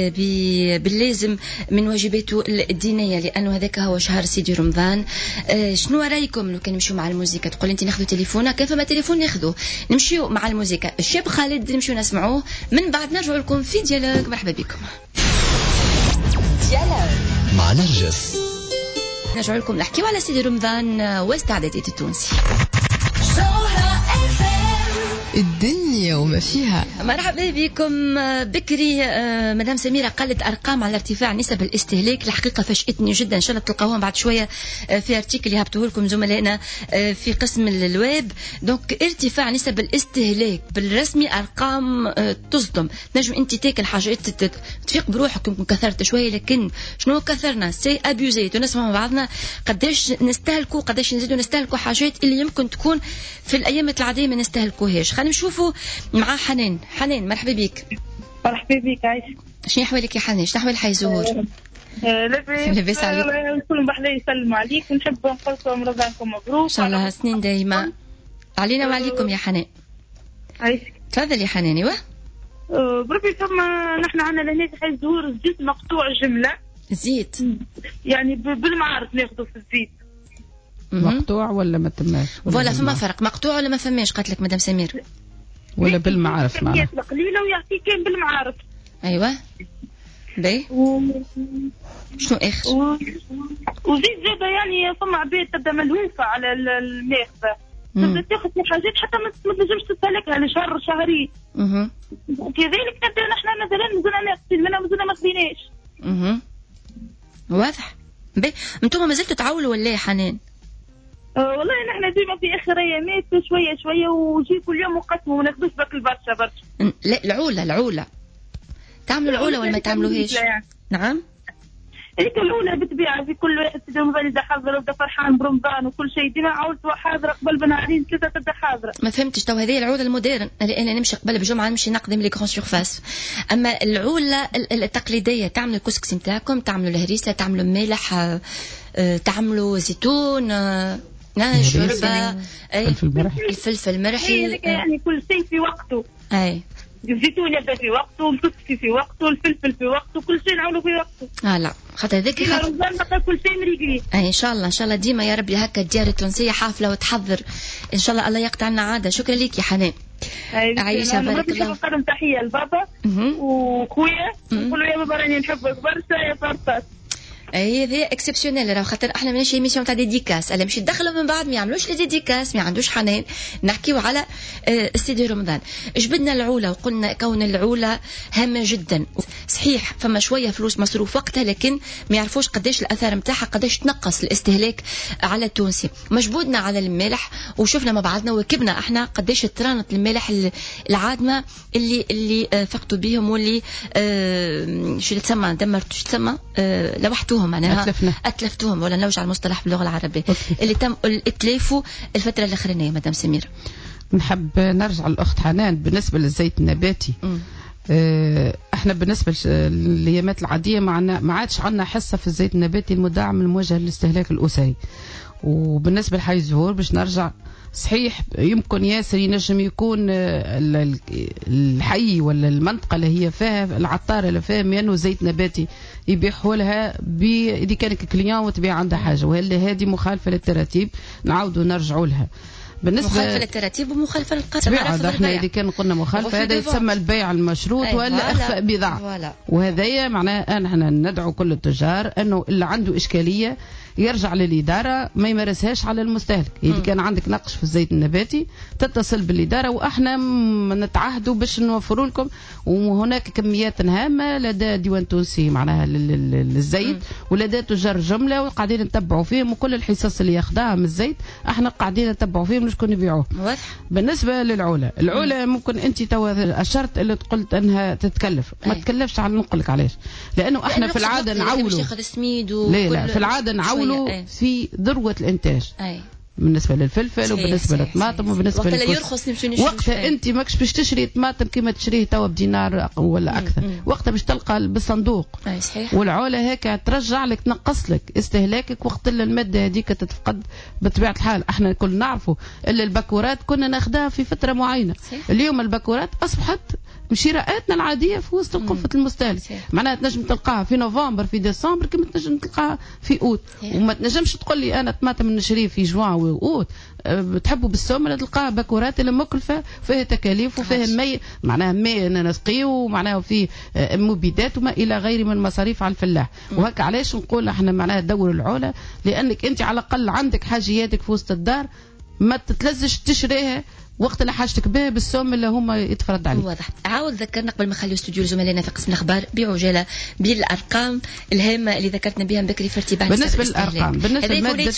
باللازم من واجباته الدينيه، لانه هذاك هو شهر سيدي رمضان. شنو رايكم لو كان نمشيو مع الموسيقى؟ تقول انت ناخذوا تليفونك، كيف ما تليفون ناخذوه، نمشيو مع الموسيقى. الشاب خالد نمشيو نسمعوه، من بعد نرجعوا لكم في ديالوج. مرحبا بكم. ديالوج مع نرجس. نرجع لكم نحكيو على سيدي رمضان واستعدادات التونسي. الدنيا وما فيها. مرحبا بكم. بكري مدام سميرة قالت أرقام على ارتفاع نسب الاستهلاك، الحقيقة فاجئتني جدا. إن شاء الله تلقاوها بعد شوية في ارتيكل يهبطوه لكم زملائنا في قسم الويب. دونك ارتفاع نسب الاستهلاك بالرسمي أرقام تصدم. نجم أنت تاكل حاجات تفيق بروحك يمكن كثرت شوية، لكن شنو كثرنا؟ سي أبيوزيت. ونسمع مع بعضنا قداش نستهلكوا، قداش نزيدوا نستهلكوا حاجات اللي يمكن تكون في الأيام العادية ما نستهلكوهاش. خلينا نشوفوا مع حنان. حنان مرحبا بك. مرحبا بك عايشة. شنو احوالك يا حنان؟ شنو احوال حي زهور؟ لاباس عليك. كل بحذا يسلم عليك، ونحب نقول لكم رمضانكم مبروك ان شاء الله. سنين دايما علينا وعليكم يا حنان. عايشك. تفضل يا حنان. ايوه بربي فما نحن عندنا هناك حي زهور الزيت مقطوع جملة. زيت يعني بالمعارف ناخذه في الزيت. مقطوع ولا ما تماش؟ ولا فما فرق مقطوع ولا ما فماش؟ قالت لك مدام سمير. ولا بالمعارف معنا قليلة ويعطيك كان بالمعارف. ايوه باهي. شنو اخر؟ وزيد زاده يعني فما عباد تبدا ملهوفه على الماخذه، تبدا تاخذ في حاجات حتى ما تنجمش تسلكها لشهر شهرين. كذلك نبدا نحن مثلا مازلنا ناقصين منها مازلنا ما خذيناش. واضح. باهي انتم ما زلتوا تعولوا ولا يا حنان؟ والله نحن ديما في اخر ايامات شويه شويه وجي كل يوم نقسموا وناخذوش باكل برشا. لا العوله تعملوا العوله ولا ما تعملوهاش؟ نعم هيك الأولى بالطبيعة في كل واحد في رمضان إذا حاضر وبدا فرحان برمضان وكل شيء ديما عاودت حاضرة قبل بنهارين 3 تبدا حاضرة. ما فهمتش تو هذه العودة المودرن اللي أنا نمشي قبل بجمعة نمشي نقدم لي كرون سيرفاس. أما العولة التقليدية تعملوا الكسكسي نتاعكم، تعملوا الهريسة، تعملوا ملح، تعملوا زيتون، شوربة، الفلفل المرحي. يعني كل شيء في وقته. أي الزيتون يبدا في وقته، الكسكسي في وقته، الفلفل في وقته، كل شيء نعمله في وقته. لا خاطر هذاك رمضان بقى كل شيء مريقلي. ان شاء الله ديما يا ربي هكا الديار التونسيه حافله وتحضر ان شاء الله يقطع عنا عاده. شكرا لك يا حنان. عايشه بارك الله. نقدم تحيه لبابا وخويا نقول له يا بابا راني نحبك برشا يا فرطاس. هذه اكسبسيونيل راه خاطر احنا ماشي ايميسيون تاع ديديكاس، الا مش يدخلوا من بعد ما يعملوش لي ديديكاس، ما عندوش حنان. نحكيو على استديو رمضان. جبدنا العوله وقلنا كون العوله هامه جدا. صحيح فما شويه فلوس مصروف وقتها، لكن ما يعرفوش قداش الاثار نتاعها، قداش تنقص الاستهلاك على التونسي. مجبودنا على الملح وشفنا مع بعضنا وكبنا احنا قداش ترانت الملح العادمه اللي فقدوا بهم واللي شو تسمى دمرت شو تسمى لوحتوهم معناها أتلفتوهم ولا نوجع المصطلح باللغة العربية اللي تم الإتلافوا الفترة الأخرانية. مدام سمير نحب نرجع الأخت حنان بالنسبة للزيت النباتي. احنا بالنسبة للأيامات العادية ما عادش عندنا حصة في الزيت النباتي المدعم الموجه للاستهلاك الأسري. وبالنسبة لحي الزهور باش نرجع صحيح يمكن ياسر ينجم يكون الحي ولا المنطقة اللي هي فيها العطارة اللي فيها مينو زيت نباتي يبيعوا لها إذا كانت كليان وتبيع عندها حاجة، وهل هذه مخالفة للتراتيب نعاودوا نرجعوا لها. بالنسبة مخالفة للتراتيب ومخالفة للقسم. هذا احنا إذا كان قلنا مخالفة هذا يسمى البيع المشروط ولا إخفاء بضاعة. وهذايا معناه احنا ندعو كل التجار أنه اللي عنده إشكالية يرجع للإدارة ما يمارسهاش على المستهلك. إذا كان عندك نقص في الزيت النباتي تتصل بالإدارة وإحنا نتعهدوا باش نوفروا لكم. وهناك كميات هامة لدى ديوان تونسي معناها للزيت ولدى تجار جملة وقاعدين نتبعوا فيهم، وكل الحصص اللي ياخدها من الزيت احنا قاعدين نتبعوا فيهم شكون يبيعوه. بالنسبة العولة ممكن أنت توا أشرت اللي قلت أنها تتكلف، ما تكلفش على نقلك علاش، لأنه احنا في العادة نعولوا لا في العادة نعولوا في ذروة الإنتاج. بالنسبة للفلفل وبالنسبة للطماطم وبالنسبة للكوس. وقتها أنت ماكش باش تشري طماطم كما تشريه توا بدينار ولا أكثر، وقتها باش تلقى بالصندوق. والعولة هيك ترجع لك تنقص لك استهلاكك وقت اللي المادة هذيك تتفقد بطبيعة الحال. احنا كل نعرفوا إلا الباكورات كنا ناخدها في فترة معينة. اليوم الباكورات أصبحت شراءاتنا العادية في وسط القفة المستهلك. معناها تنجم تلقاها في نوفمبر في ديسمبر كما تنجم تلقاها في أوت. وما تنجمش تقول لي أنا طماطم نشريه في جوان وأوت بتحبوا بالسوم تلقاها باكورات اللي مكلفة فيها تكاليف وفيها مي معناها ماء نسقيه ومعناها في مبيدات وما إلى غير من مصاريف على الفلاح. وهكا علاش نقول احنا معناها دور العولة، لأنك أنت على الأقل عندك حاجياتك في وسط الدار ما تتلزش تشريها وقت اللي حاجتك به بالسوم اللي هما يتفرض عليه. واضح. عاود ذكرنا قبل ما نخليو استوديو زملائنا في قسم الاخبار بعجاله بالارقام الهامه اللي ذكرتنا بها بكري في ارتباط بالنسبه للارقام. بالنسبه للماده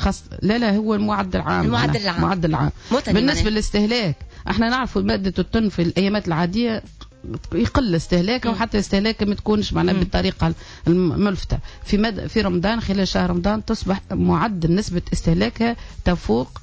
لا هو المعدل العام. بالنسبه للاستهلاك احنا نعرفوا ماده الطن في الايامات العاديه يقل استهلاكه وحتى استهلاكه ما تكونش معناها بالطريقه الملفتة. في رمضان خلال شهر رمضان تصبح معدل نسبه استهلاكها تفوق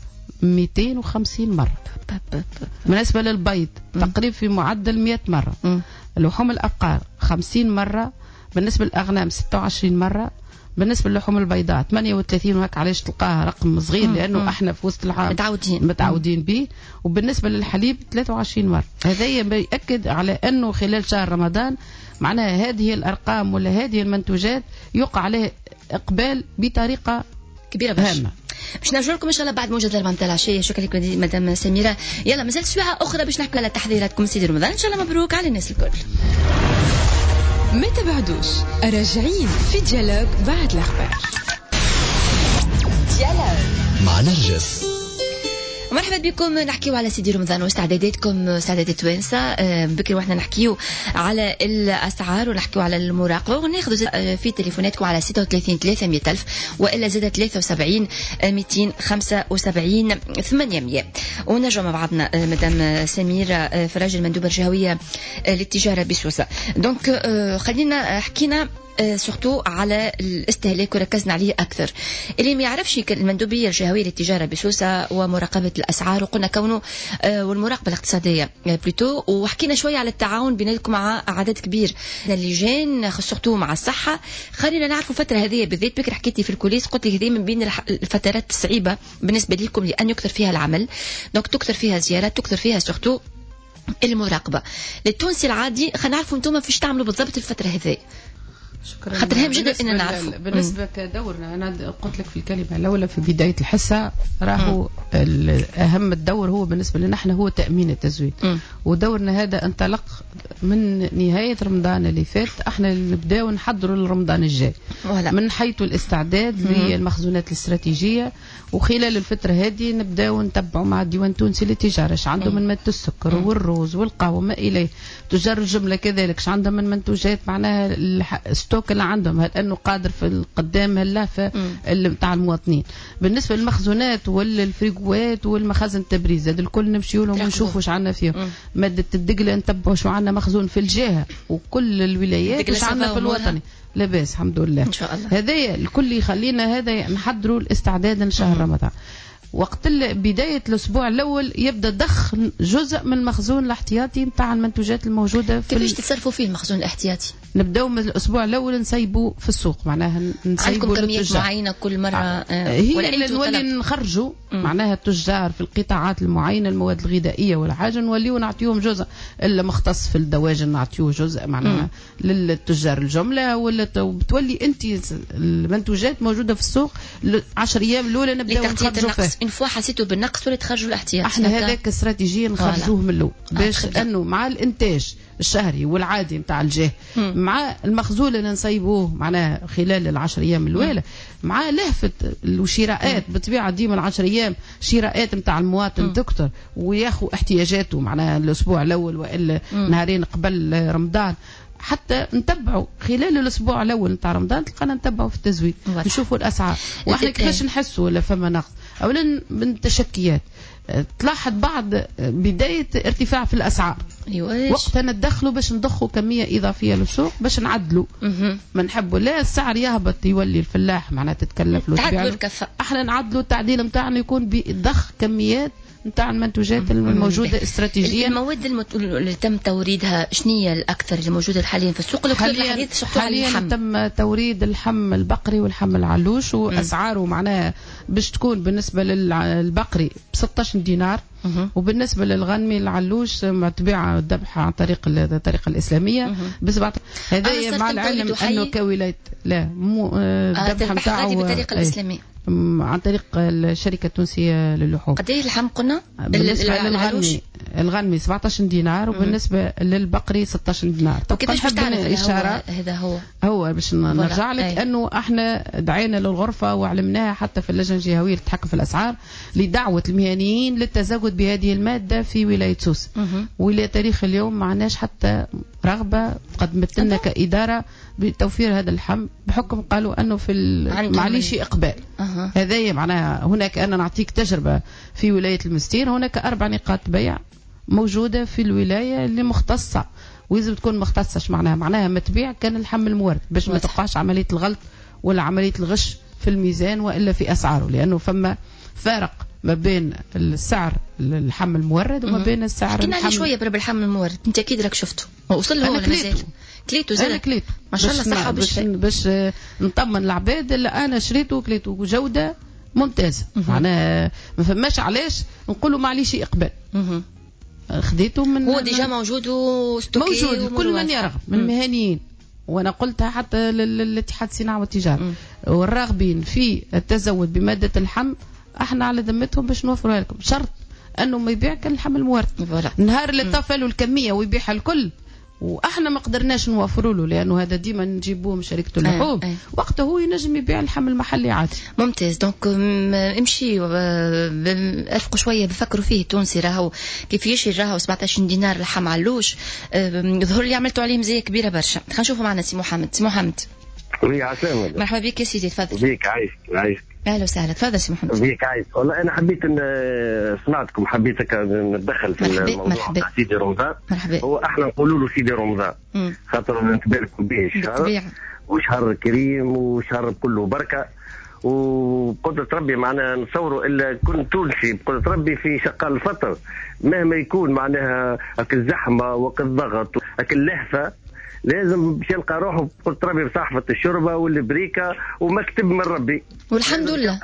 250 مرة. بالنسبة للبيض تقريبا في معدل 100 مرة. لحوم الأبقار 50 مرة. بالنسبة للأغنام 26 مرة. بالنسبه للحوم البيضاء 38 وهك. علاش تلقاها رقم صغير؟ لانه احنا في وسط العام متعودين به. وبالنسبه للحليب 23 مره. هذا يؤكد على انه خلال شهر رمضان معناها هذه الارقام ولا هذه المنتوجات يقع عليه اقبال بطريقه كبيره هامه. باش نرجع لكم ان شاء الله بعد موجة الأربعة متاع العشية. شكرا لكم مدام سميرة. يلا مازالت ساعة أخرى باش نحكي على تحضيراتكم سيدي رمضان. إن شاء الله مبروك على الناس الكل. ما تبعدوش راجعين في ديالوج بعد الأخبار. ديالوج مع نرجس. مرحبا بكم. نحكيو على سيدي رمضان واستعداداتكم استعدادات توانسة. بكري واحنا نحكيو على الأسعار ونحكيو على المراقبة وناخذ في تليفوناتكم على 36 300 ألف وإلا زادة 73 275 800. ونرجع مع بعضنا مدام سميرة فراج المندوبة الجهوية للتجارة بسوسة. دونك خلينا حكينا سورتو على الاستهلاك وركزنا عليه أكثر. اللي ما يعرفش المندوبية الجهوية للتجارة بسوسة ومراقبة الأسعار وقلنا كونه والمراقبة الاقتصادية بلوتو. وحكينا شوية على التعاون بينكم مع عدد كبير من اللجان سورتو مع الصحة. خلينا نعرفوا فترة هذه بالذات. بكرة حكيتي في الكوليس قلت لك من بين الفترات الصعيبة بالنسبة لكم لأن يكثر فيها العمل. دونك تكثر فيها زيارات تكثر فيها سورتو المراقبة. للتونسي العادي خلينا نعرفوا انتم فيش تعملوا بالضبط الفترة هذه. شكرا. خاطر هام جدا ان نعرفوا بالنسبه كدورنا. انا قلت لك في الكلمه الاولى في بدايه الحصه راهو اهم الدور هو بالنسبه لنا احنا هو تامين التزويد. ودورنا هذا انطلق من نهايه رمضان اللي فات. احنا نبداو نحضروا لرمضان الجاي من حيث الاستعداد للمخزونات الاستراتيجيه. وخلال الفتره هذه نبداو نتبعوا مع الديوان التونسي للتجاره ايش عندهم من مادة السكر والروز والقهوه ما اليه. تجار الجمله كذلك ايش عندهم من منتوجات معناها الستوك اللي عندهم هل انه قادر في القدام اللافه نتاع المواطنين. بالنسبه للمخزونات والفريغوات والمخازن التبريز هذا الكل نمشيو لهم ونشوفوا ايش عندنا فيهم. ماده الدقله نتبعوا شو عندنا مخزون في الجهه وكل الولايات ايش عندنا في الوطني. لاباس الحمد لله ان شاء الله. هذا الكل يخلينا هذا نحضروا الاستعداد لشهر رمضان. وقت بداية الأسبوع الأول يبدأ ضخ جزء من المخزون الاحتياطي نتاع المنتوجات الموجودة. كيفاش تتصرفوا فيه المخزون الاحتياطي؟ نبداو من الأسبوع الأول نسيبوا في السوق معناها نسيبوا كميات معينة كل مرة. هي اللي نولي نخرجوا معناها التجار في القطاعات المعينة المواد الغذائية والحاجة نوليو نعطيهم جزء اللي مختص في الدواجن نعطيوه جزء معناها للتجار الجملة. ولا بتولي أنت المنتوجات موجودة في السوق 10 أيام الأولى نبداو نخرجوا فيه. إن فوا حسيتوا بالنقص ولا تخرجوا الاحتياط. احنا هذاك استراتيجية نخرجوه من الأول باش أنه مع الإنتاج الشهري والعادي نتاع الجاه مع المخزون اللي نصيبوه معناها خلال 10 أيام الأولى مع لهفة الشراءات. بطبيعة ديما 10 أيام شراءات نتاع المواطن تكتر وياخو احتياجاته معناها الأسبوع الأول وإلا نهارين قبل رمضان. حتى نتبعوا خلال الأسبوع الأول نتاع رمضان تلقانا نتبعوا في التزويد نشوفوا الأسعار وإحنا كيفاش نحسوا ولا فما نقص. أولا من التشكيات تلاحظ بعد بداية ارتفاع في الأسعار. وقتها ندخلوا باش نضخوا كمية إضافية للسوق باش نعدلوا. ما نحبوا لا السعر يهبط يولي الفلاح معناها تتكلف له تعدلوا الكفة. احنا نعدلوا التعديل نتاعنا يكون بضخ كميات نتاع المنتوجات الموجودة استراتيجيا. المواد اللي تم توريدها شنية الأكثر اللي موجودة حاليا في السوق؟ حاليا تم توريد اللحم البقري واللحم العلوش وأسعاره معناها باش تكون بالنسبة للبقري ب 16 دينار وبالنسبة للغنمي العلوش تبيع الذبح عن طريق الطريقة الإسلامية ب17. هذا مع العلم أنه كولاية لا مو الذبح نتاعو بالطريقة الإسلامية عن طريق الشركة التونسية للحوم. قد ايه اللحم قلنا؟ بالنسبة للغنمي 17 دينار وبالنسبة للبقري 16 دينار. كيفاش باش تعرف الإشارة هذا هو باش نرجع لك أنه احنا دعينا للغرفة وعلمناها حتى في اللجنة الجهوية للتحكم في الأسعار لدعوة المهنيين للتزود بهذه المادة في ولاية سوسة. وإلى تاريخ اليوم ما عندناش حتى رغبة قدمت لنا كإدارة بتوفير هذا اللحم بحكم قالوا أنه في معليش إقبال. هذا معناها هناك أنا نعطيك تجربة في ولاية المستير هناك 4 نقاط بيع موجودة في الولاية اللي مختصة ويجب تكون مختصة معناها متبيع كان اللحم المورد باش ما تقعش عملية الغلط ولا عملية الغش في الميزان وإلا في أسعاره لأنه فما فارق ما بين السعر اللحم المورد وما بين السعر اللحم. شوية باللحم المورد انت اكيد راك شفته وصل له ولا مازال؟ كليتو زاد كليت ما شاء الله صحه باش نطمن العباد اللي انا شريته وكليته جوده ممتازه. معناها ما فماش علاش نقولوا ما عليه شيء اقبال. خديته من هو ديجا موجود وستوكي موجود كل من يرغب من المهنيين، وانا قلتها حتى للاتحاد الصناعه والتجاره والراغبين في التزود بماده اللحم، احنا على ذمتهم باش نوفرها لكم، شرط انه ما يبيع اللحم المورد. نهار اللي طفلوا الكميه ويبيعها الكل واحنا ما قدرناش نوفروا له، لانه هذا ديما نجيبوه من شركه اللحوم وقته هو ينجم يبيع اللحم المحلي عادي. ممتاز. دونك امشي افقوا شويه بفكروا فيه التونسي، راهو كيف يشري راهو 17 دينار لحم علوش، ظهر لي عملتوا عليه مزيه كبيره برشا. خلينا نشوفوا معنا سي محمد. سي محمد وي عسلامة. مرحبا بك يا سيدي، تفضل. بيك عايشك. اهلا وسهلا، تفضل سي محمد. بيك عايش. والله انا حبيت سمعتكم، حبيت نتدخل في الموضوع تاع سيدي رمضان. هو احنا نقولوا له سيدي رمضان خاطر نتباركوا به الشهر وشهر كريم وشهر كله بركه، وبقدرة ربي معناها نصوروا الا كل تونسي بقدرة ربي في شقاء الفطر مهما يكون معناها الزحمه وقت الضغط اللهفه، لازم باش يلقى روحه بقدرة ربي بصحفة الشربة والبريكة ومكتب من ربي. والحمد لله.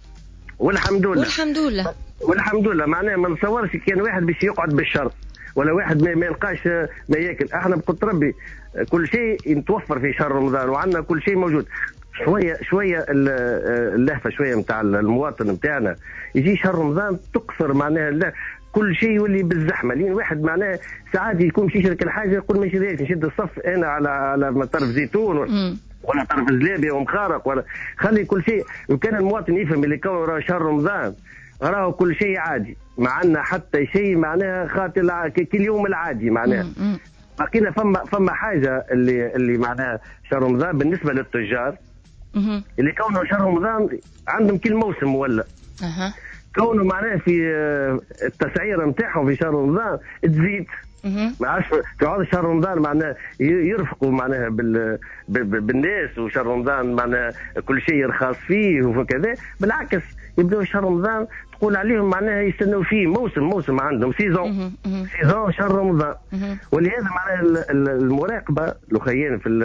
والحمد لله معناها ما نصورش كان واحد باش يقعد بالشر ولا واحد ما يلقاش ما ياكل. احنا بقدرة ربي كل شيء يتوفر في شهر رمضان وعندنا كل شيء موجود. شويه اللهفه شويه نتاع المواطن نتاعنا يجي شهر رمضان تكثر معناها كل شيء يولي بالزحمه، لين واحد معناه ساعات يكون مش يشري الحاجه يقول ما نشريهاش، نشد الصف انا على طرف زيتون ولا طرف زلابيه ومخارق ولا خلي كل شيء. وكان المواطن يفهم اللي كون راه شهر رمضان راهو كل شيء عادي، ما عندنا حتى شيء معناها خاطر كاليوم العادي معناها. بقينا فما حاجه اللي معناها شهر رمضان بالنسبه للتجار اللي كونه شهر رمضان عندهم كل موسم ولا كونه معناه في التسعيره نتاعهم في شهر رمضان تزيد. ما عادش في عاد شهر رمضان معناه يرفقوا معناها بالناس، وشهر رمضان معناه كل شيء رخاص فيه وكذا. بالعكس يبداو شهر رمضان تقول عليهم معناها يستنوا فيه موسم عندهم سيزون شهر رمضان. ولهذا معناه المراقبه الاخيان في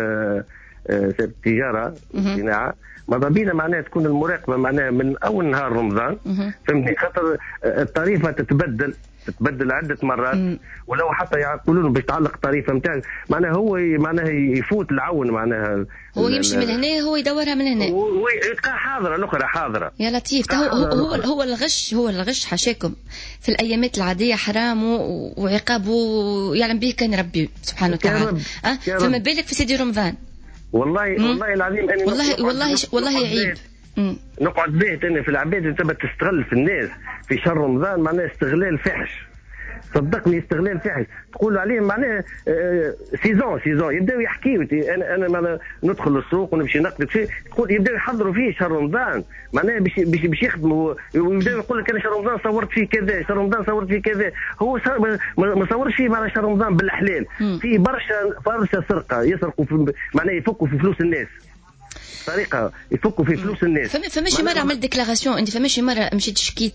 التجاره والصناعه ماذا بينا معناها تكون المراقبه معناها من اول نهار رمضان، فهمتني؟ خاطر الطريفه تتبدل عده مرات، ولو حتى يقولوا له باش تعلق الطريفه نتاعك معناها هو معناها يفوت العون معناها هو يمشي من هنا هو يدورها من هنا ويلقى حاضره الاخرى حاضره. يا لطيف هو الغش حاشاكم في الايامات العاديه حرام وعقابه يعلم به كان ربي سبحانه وتعالى. فما بالك في سيدي رمضان. والله العظيم اني والله يعيب نقعد بيت اني في العباد انت تستغل في الناس في شهر رمضان معناه استغلال فحش، صدقني استغلال فحش. تقول عليهم معناه سيزون يبداو يحكيوا انا معناه ندخل السوق ونمشي نقد شيء، تقول يبداو يحضروا فيه شهر رمضان معناه باش يخدموا، ويبداو يقول لك انا شهر رمضان صورت فيه كذا، شهر رمضان صورت فيه كذا. هو ما صورش فيه معناه شهر رمضان بالحلال، في برشا سرقه، يسرقوا معناه يفكوا في فلوس الناس طريقه يفكوا في فلوس الناس. فماشي مره عملت ديكلاراسيون انت، فماشي مره مشيت شكيت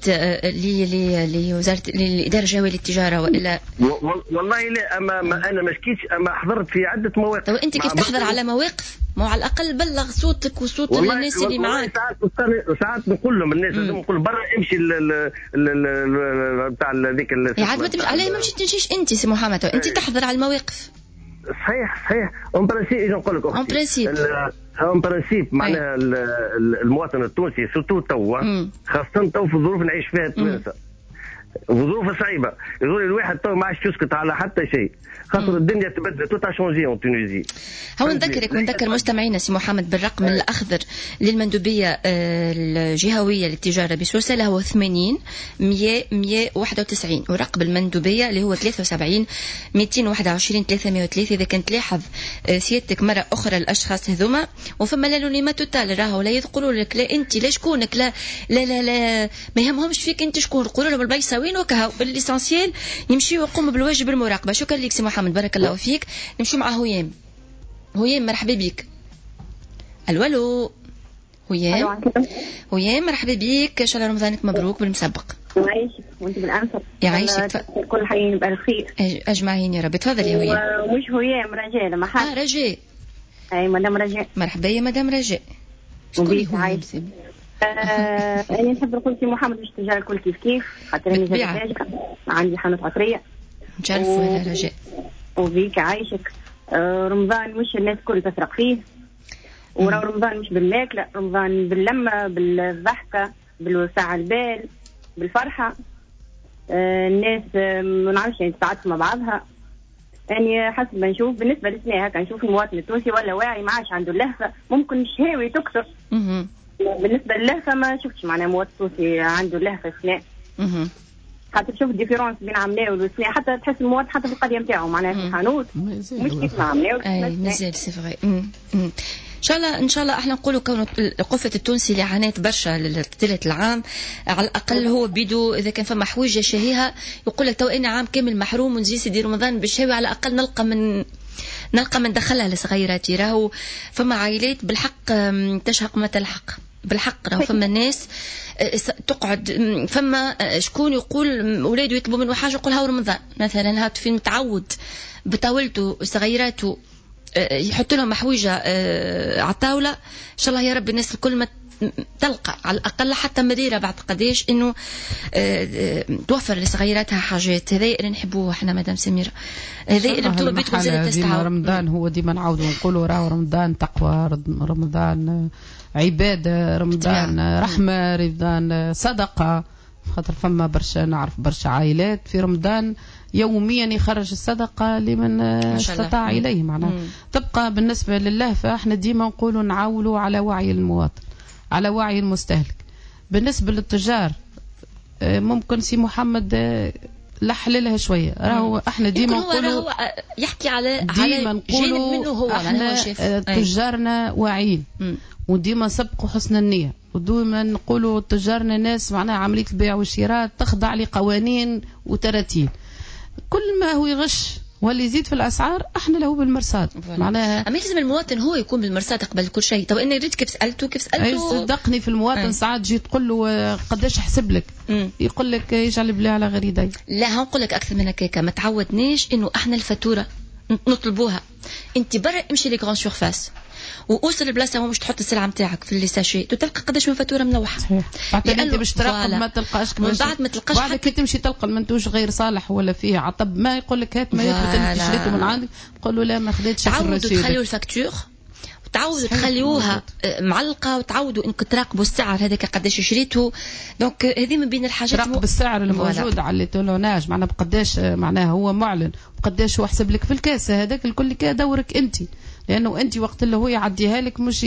لوزاره الاداره الجويه للتجاره والا؟ والله لا، اما انا ما شكيتش، اما حضرت في عده مواقف. انت كيف تحضر على مواقف؟ ما على الاقل بلغ صوتك وصوت الناس اللي معاك. ساعات نقول لهم الناس لازم نقول برا امشي بتاع هذيك عاد علاه ما مشيتش انت سي محمد، انت تحضر على المواقف. صحيح اون برانسيب نقول لك اون برانسيب معناها المواطن التونسي سورتو توا خاصة تو في الظروف اللي نعيش فيها التوانسة، ظروف صعيبة، يقول الواحد تو ما عادش يسكت على حتى شيء خاطر الدنيا تبدلت توتا شونجي اون تونيزي. هو نذكرك ونذكر مستمعينا سي محمد بالرقم الأخضر للمندوبية الجهوية للتجارة بسوسة اللي هو 80 191 ورقم المندوبية اللي هو 73 221 303. إذا كنت لاحظ سيادتك مرة أخرى الأشخاص هذوما وفما لانونيما توتال راهو لا يقولوا لك لا أنت لا شكونك لا لا لا, لا ما يهمهمش فيك أنت شكون، قولوا لهم البيصة وين وكهو الإسانسيال يمشي ويقوم بالواجب المراقبة. شكرا لك سي محمد بارك الله فيك. نمشي مع هيام. مرحبا بك. الو هيام مرحبا بك، ان شاء الله رمضانك مبروك بالمسبق. يعيشك وانت بالانفس. يعيشك. كل حي يبقى الخير. اجمعين يا رب. تفضلي يا ويا. ومش هوية رجاء لما حد. رجاء. اي مدام رجاء. مرحبا يا مدام رجاء. شكون هو عايشك؟ أنا نحب نقول سي محمد باش ترجع الكل كيف خاطر أنا زوجة عندي حانوت عطرية. نشرفوا يا رجاء. وبيك عايشك. رمضان مش الناس كل تسرق فيه، ورا رمضان مش بالماكلة، رمضان باللمة بالضحكة بالوسع البال بالفرحة. الناس ما نعرفش يعني تتعاطف مع بعضها. يعني حسب ما نشوف بالنسبة لسنا هكا نشوف المواطن التونسي ولا واعي ما عادش عنده اللهفة، ممكن شهاوي تكثر. بالنسبة للهفة ما شفتش معناها مواطن تونسي عنده اللهفة سنا. حتى تشوف الديفيرونس بين عمناوي والسنا، حتى تحس المواطن حتى في القضية نتاعو معناها في الحانوت مش كيف عمناوي. اي مازال سي فغي. ان شاء الله احنا نقولوا كون قفة التونسي اللي عانيت برشا للثالث العام على الاقل هو بيدو اذا كان فما حويجه شهيها يقول لك تو انا عام كامل محروم ونجي سيدي رمضان بالشهوي على الاقل نلقى من دخلها لصغيراتي. راهو فما عائلات بالحق تشهق ما تلحق بالحق. راهو فما ناس تقعد فما شكون يقول اولاده يطلبوا منه حاجه يقول هاو رمضان مثلا هات في متعود بطاولته صغيراته يحط لهم حويجه على الطاوله. ان شاء الله يا رب الناس الكل ما تلقى على الاقل حتى مديره بعد قداش انه توفر لصغيراتها حاجات. هذا اللي نحبوه احنا مدام سميره، هذا اللي طلبتكم زاد تستعاون. رمضان هو ديما نعاودوا نقولوا راهو رمضان تقوى، رمضان عباده، رمضان رحمه، رمضان صدقه. خاطر فما برشا نعرف برشا عائلات في رمضان يوميا يخرج الصدقة لمن استطاع إليه معناه. تبقى بالنسبة للهفة احنا ديما نقولوا نعولوا على وعي المواطن على وعي المستهلك. بالنسبة للتجار ممكن سي محمد لحللها شوية. راهو احنا ديما نقولوا يحكي على جانب منه هو احنا تجارنا واعيين وديما سبقوا حسن النية، ودوما نقولوا تجارنا ناس معناها عملية البيع والشراء تخضع لقوانين وتراتيب. كل ما هو يغش واللي يزيد في الاسعار احنا له بالمرصاد معناها. اما لازم المواطن هو يكون بالمرصاد قبل كل شيء. طب انا ريت كيف سالته صدقني في المواطن ساعات جيت تقول له قداش احسب لك يقول لك يجعل بلا على غير يدي. لا هنقول لك اكثر من هكاك. ما تعودناش انه احنا الفاتوره نطلبوها. انت برا امشي لي غران سورفاس واوصل البلاصه هو مش تحط السلعه نتاعك في اللي ساشي تلقى قداش من فاتوره ملوحه. بعد انت باش تراقب ما تلقاش من بعد ما تلقاش بعد كي تمشي تلقى المنتوج غير صالح ولا فيه عطب ما يقول لك هات ما يثبت انك شريته من عندك تقول له لا ما خديتش. تعودوا تخليوا الفاكتور وتعودوا تخليوها معلقه وتعودوا انك تراقبوا السعر هذاك قداش شريته. دونك هذه من بين الحاجات تراقب السعر الموجود على التولوناج معناها بقداش معناها هو معلن وقداش هو حسب لك في الكاسه. هذاك الكل كده دورك انت، لانه انت وقت اللي هو يعديها لك مش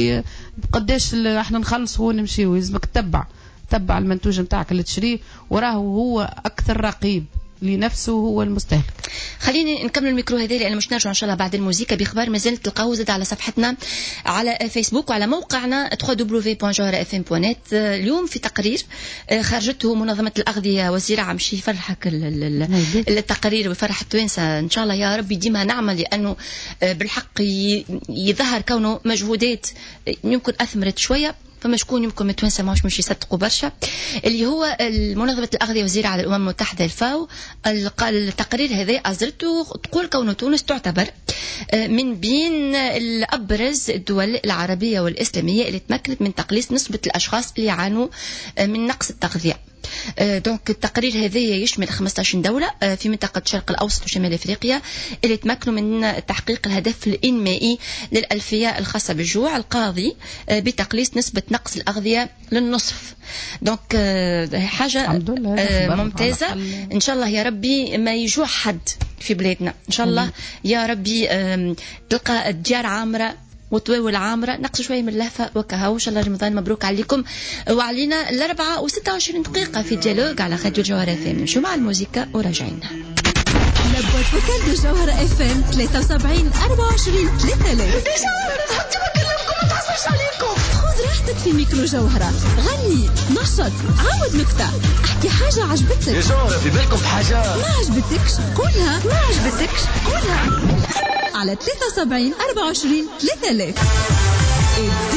قداش احنا نخلص هو نمشيو. لازمك تتبع المنتوج نتاعك اللي تشريه وراه هو اكثر رقيب لنفسه هو المستهلك. خليني نكمل الميكرو هذا لأن مش نرجع إن شاء الله بعد الموسيقى بإخبار ما زلت تلقاوه زاد على صفحتنا على فيسبوك وعلى موقعنا www.jawharafm.net. اليوم في تقرير خرجته منظمة الأغذية والزراعة مش يفرحك التقارير ويفرح التوانسة إن شاء الله يا ربي ديما نعمل، لأنه بالحق يظهر كونه مجهودات يمكن أثمرت شوية. فما شكون يمكن من توانسة مش يصدقوا برشا اللي هو منظمة الأغذية والزراعة للأمم المتحدة الفاو. التقرير هذا أصدرته تقول كون تونس تعتبر من بين الأبرز الدول العربية والإسلامية اللي تمكنت من تقليص نسبة الأشخاص اللي يعانوا من نقص التغذية. دونك التقرير هذا يشمل 15 دولة في منطقة الشرق الأوسط وشمال أفريقيا اللي تمكنوا من تحقيق الهدف الإنمائي للألفية الخاصة بالجوع القاضي بتقليص نسبة نقص الأغذية للنصف. دونك حاجة ممتازة. إن شاء الله يا ربي ما يجوع حد في بلادنا إن شاء الله يا ربي. تلقى الديار عامرة وطويل عامرة نقص شوية من اللهفة وكهو. إن شاء الله رمضان مبروك عليكم وعلينا 4:26 دقيقة في ديالوج على راديو جوهرة FM. نمشيو مع الموسيقى وراجعين. نبوة وكالة جوهرة FM 73 24 3000. خذ راحتك في ميكرو جوهرة، غني نشط عاود نكتة احكي حاجة عجبتك يا جوهرة في بالكم بحاجة ما عجبتكش قولها ما عجبتكش قولها على 73 24 3000.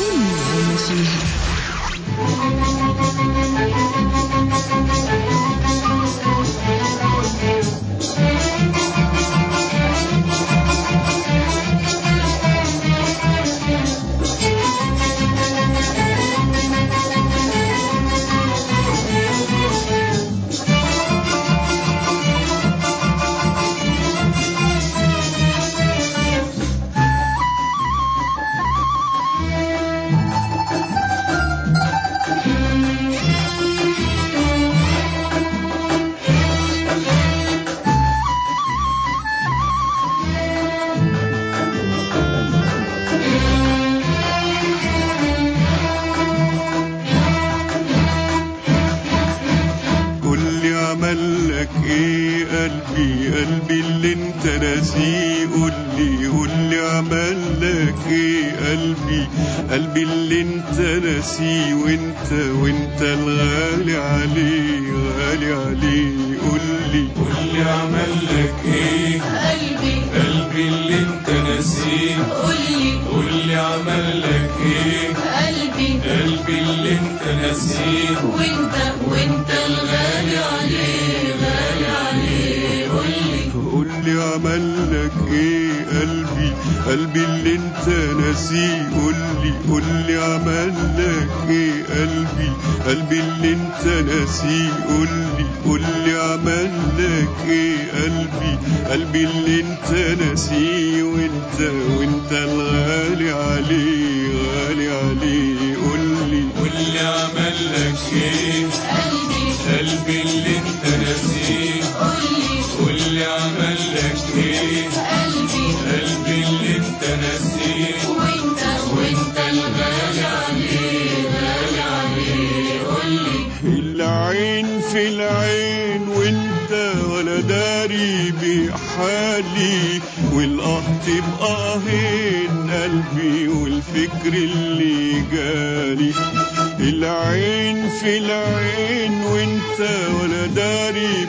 الدنيا فيها قلبي اللي انت ناسيه قولي عملك ايه قلبي اللي انت ناسيه وانت الغالي عليه قولي عملك ايه قلبي اللي انت ناسيه قولي عملك ايه قلبي اللي انت ناسيه وانت الغالي عليه قولي عملك ايه قلبي اللي انت ناسيه قولي عملك ايه قلبي اللي انت ناسيه قولي عملك ايه قلبي اللي انت ناسيه وانت الغالي عليه قولي عملك ايه قلبي اللي انت ناسيه قولي عملك ايه قلبي اللي انت ناسيه وانت الغالي عليه قولي العين في العين وانت ولا داري بحالي والقهط بقاهين قلبي والفكر اللي جالي العين في العين وانت ولا داري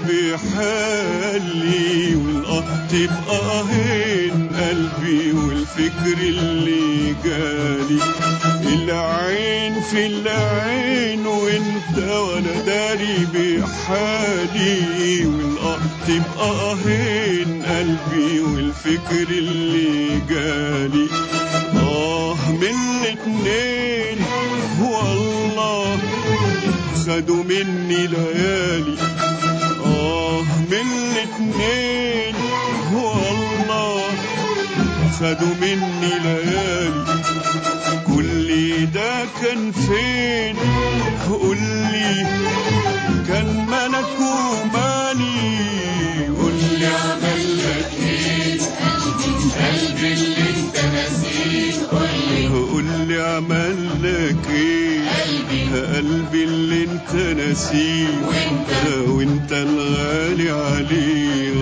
بحالي والقهط بقاهين قلبي والفكر اللي جالي العين في العين وانت ولا داري بحالي والقهط بقاهين قلبي والفكر اللي جالي من الاتنين والله خدوا مني ليالي من الاتنين والله خدوا مني ليالي كل ده كان فين قولي كان ملك ومالي قولي عملك ايه قلبي اللي انت ناسيه قولي عملك ايه قلبي اللي انت ناسيه وانت الغالي عليه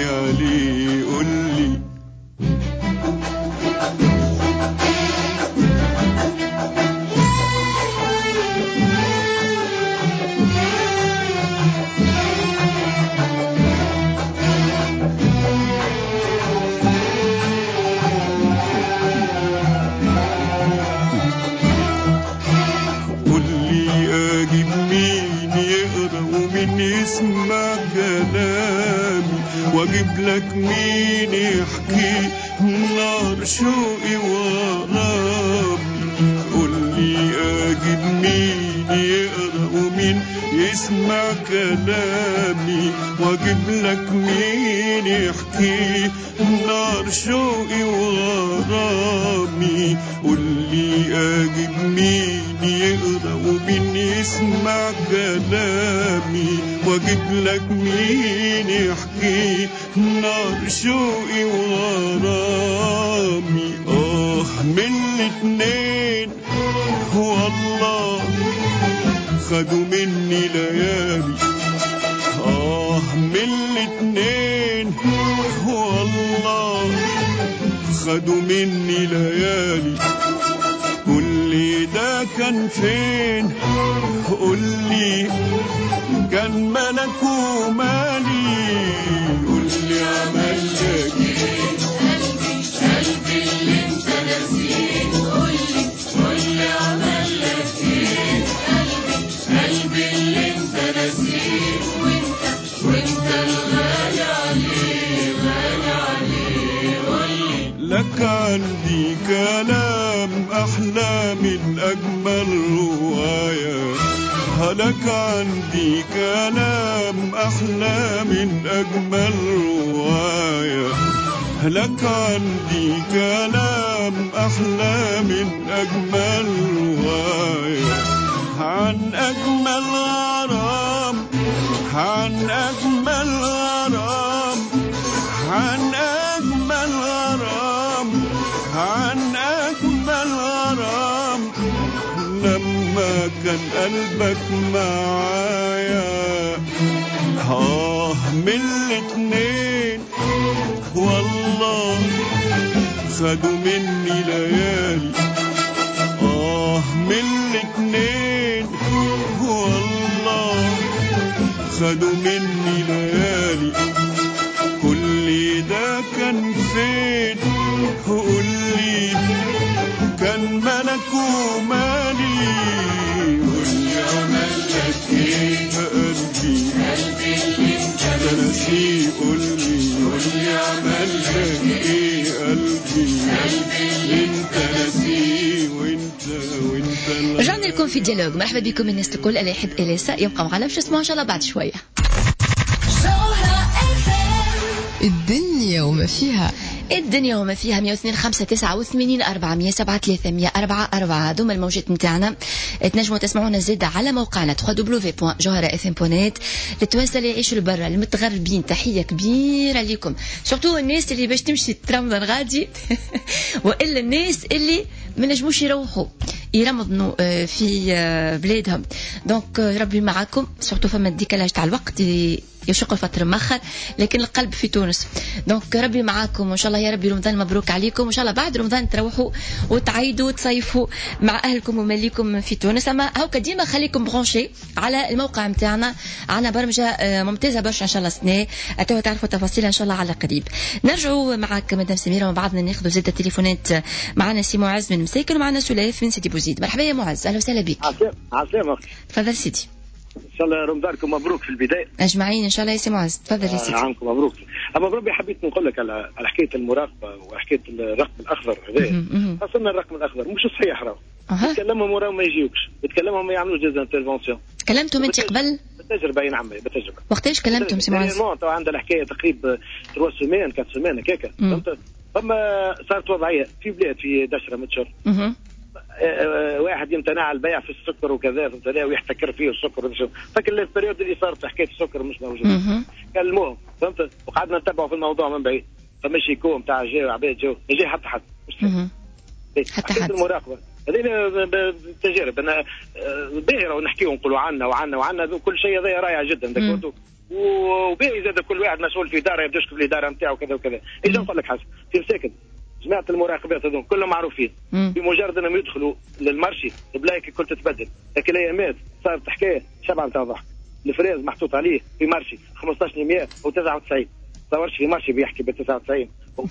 قولي يسمع كلامي واجيب لك مين يحكي نار شوقي ورامي قولي اجيب مين يقرا ومين يسمع كلامي واجيب لك مين يحكي نار شوقي ورامي قولي اجيب مين يقرا ومين يسمع كلامي واجيب لك مين يحكي نار شوقي ورامي من الاتنين والله خدوا مني ليالي من الاتنين والله خدوا مني ليالي كل ده كان فين قولي كان ملك ومالي قولي عملك ايه قلبي اللي انت ناسيه قولي عملك ايه قلبي اللي انت ناسيه وانت أحلى من أجمل رواية. هلك عندي كلام أحلى من أجمل رواية. هلك عندي كلام أحلى من أجمل رواية عن أجمل غرام، عن أجمل غرام، عن أجمل غرام، عن أجمل غرام. لما كان قلبك معايا من الاتنين والله خدوا مني ليالي. من الاتنين والله خدوا مني ليالي. كل ده كان فين؟ قولي كان ملك ومالي. قولي عملك ايه قلبي، قلبي اللي انت ناسيه. قولي عملك ايه قلبي، قلبي اللي انت ناسيه. وانت رجعنا لكم في ديالوج. مرحبا بكم الناس الكل اللي يحب إليسا يبقى معنا باش نسمعوا ان شاء الله بعد شويه. الدنيا وما فيها، الدنيا وما فيها 102.5 89 400 7 300 4 4. هذوما الموجات نتاعنا. تنجموا تسمعونا زيادة على موقعنا www.johara.fm.net. للتوانسة اللي يعيشوا لبرا، المتغربين، تحية كبيرة لكم. سورتو الناس اللي باش تمشي ترمضان غادي وإلا الناس اللي ما نجموش يرمضنوا في بلادهم. دونك ربي معاكم. سورتو فما الديكالاج تاع الوقت يشق الفترة مؤخر، لكن القلب في تونس. دونك ربي معاكم وإن شاء الله يا ربي رمضان مبروك عليكم. وإن شاء الله بعد رمضان تروحوا وتعيدوا وتصيفوا مع أهلكم وماليكم في تونس. أما هاوكا ديما خليكم برونشي على الموقع متاعنا، عنا برمجة ممتازة برشا إن شاء الله سنة أتوا تعرفوا تفاصيل إن شاء الله على قريب. نرجعوا معك مدام سميرة وبعضنا ناخذ زيادة تليفونات. معنا سي معز من مساكن ومعنا سلاف من سيدي بوزيد. مرحبا يا معز، أهلا وسهلا بك. عسلامة. تفضل سيدي. ان شاء الله رمضانكم مبروك في البدايه اجمعين ان شاء الله يا سي معز. تفضل يا سيدي. عامكم مبروك. اما بربي حبيت نقول لك على حكايه المراقبه وحكايه الرقم الاخضر هذا. اصلا الرقم الاخضر مش صحيح، راهو تكلمهم وراهم ما يجيوكش، بتكلمهم ما يعملوش ديز انترفونسيون. كلمتم انت قبل؟ بالتجربه نعم بالتجربه. وقتاش كلمتم سي معز؟ تو عندنا الحكايه تقريبا 3 سيمين 4 سيمين هكاك. فهمت؟ فما صارت وضعيه في بلاد في دشره متشر. واحد يمتنع على البيع في السكر وكذا، فهمت؟ ويحتكر فيه السكر. فكر البريود اللي صارت حكايه السكر مش موجوده. كلموهم، فهمت؟ وقعدنا نتبعوا في الموضوع من بعيد. فماشي كوم تاع جاي عباد جو ما جاي حتى حد. حتى حد. المراقبه هذه بالتجارب انا باهره ونحكيو ونقولوا عنا كل شيء هذا رائع جدا. وباهي زاد كل واحد مسؤول في داره يبدا يشكف الاداره نتاعو كذا وكذا. اجا نقول لك حاجه في مساكن جماعه المراقبات هذول كلهم معروفين. بمجرد انهم يدخلوا للمارشي البلايك الكل تتبدل. لكن الايامات صارت حكايه شبع نتاع ضحك. الفريز محطوط عليه في مارشي 15199 صورش في مارشي بيحكي ب 99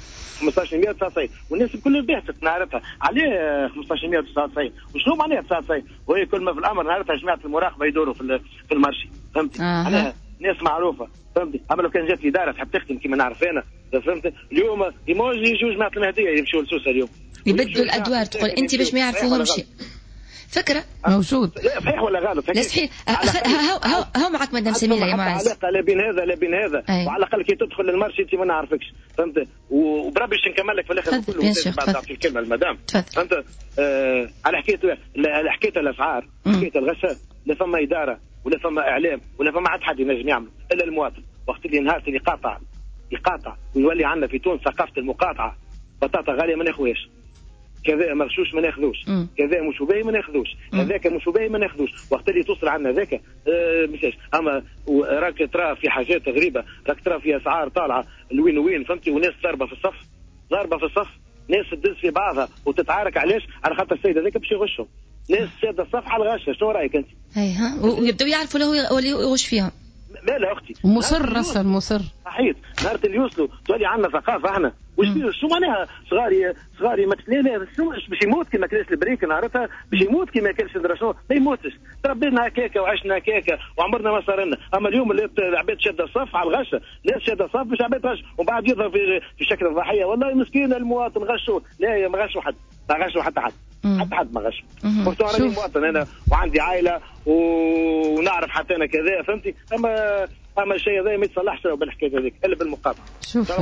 15199 والناس الكل بيحثت نعرفها عليه 15199 وشنو معناها 99 وهي كل ما في الامر نعرفها جماعه المراقبه يدوروا في المارشي. فهمتي؟ معناها ناس معروفه. فهمتي؟ اما لو كان جات اداره تحب تخدم كما نعرف انا. فهمت؟ اليوم يجوا جماعه المهديه يمشوا لسوسه اليوم يبدلوا الادوار. تقول انت باش ما يعرفوهمش فكره موجود. لا صحيح ولا غلط؟ لا صحيح. هاو معك مدام سميرة يا معز. علاقه لا بين هذا لا بين هذا. وعلى الاقل كي تدخل للمارشي انت ما نعرفكش. فهمت؟ وبربي باش نكمل لك في الاخر كله بعد تعطي الكلمه المدام. فهمت؟ على حكايه الاسعار، حكايه الغش، لا فما اداره ولا فما اعلام ولا فما حد ينجم يعمل الا المواطن. وقت اللي نهار اللي يقاطع ويولي عندنا في تونس ثقافه المقاطعه. بطاطا غاليه ما ناخذوش، كذا مغشوش ما ناخذوش، كذا مش باهي ما ناخذوش، هذاك مش باهي ما ناخذوش. وقت اللي توصل عندنا ذاك مشاش. اما راك ترى في حاجات غريبه، راك ترى في اسعار طالعه لوين وين. فهمتي؟ وناس ضاربه في الصف، ناس تدز في بعضها وتتعارك. علاش؟ على خاطر السيد هذاك باش يغشهم. ناس ساده الصف على الغشه. شنو رايك انت؟ ايها ويبداو يعرفوا له يغش فيهم. لا اختي مصر صحيح. نهار اللي يوصلوا تولي عندنا ثقافه احنا وش شو معناها صغاري ما لا شو باش يموت كي ما كلاش البريك نهارتها باش يموت كي ما كلش شنو ما يموتش. تربينا هكاكا وعشنا هكاكا وعمرنا ما صار لنا. اما اليوم اللي العباد شاده الصف على الغشه، ناس شاده الصف باش عباد غش وبعد يظهر في شكل الضحيه. والله مسكين المواطن غشوا. لا ما غشوا حد، ما غشوا حتى حد. حتى حد ما غش. قلت راني مواطن انا وعندي عائله ونعرف حتى انا كذا فهمتي. اما الشيء هذا ما يتصلحش بالحكايه هذيك الا بالمقابله. شوف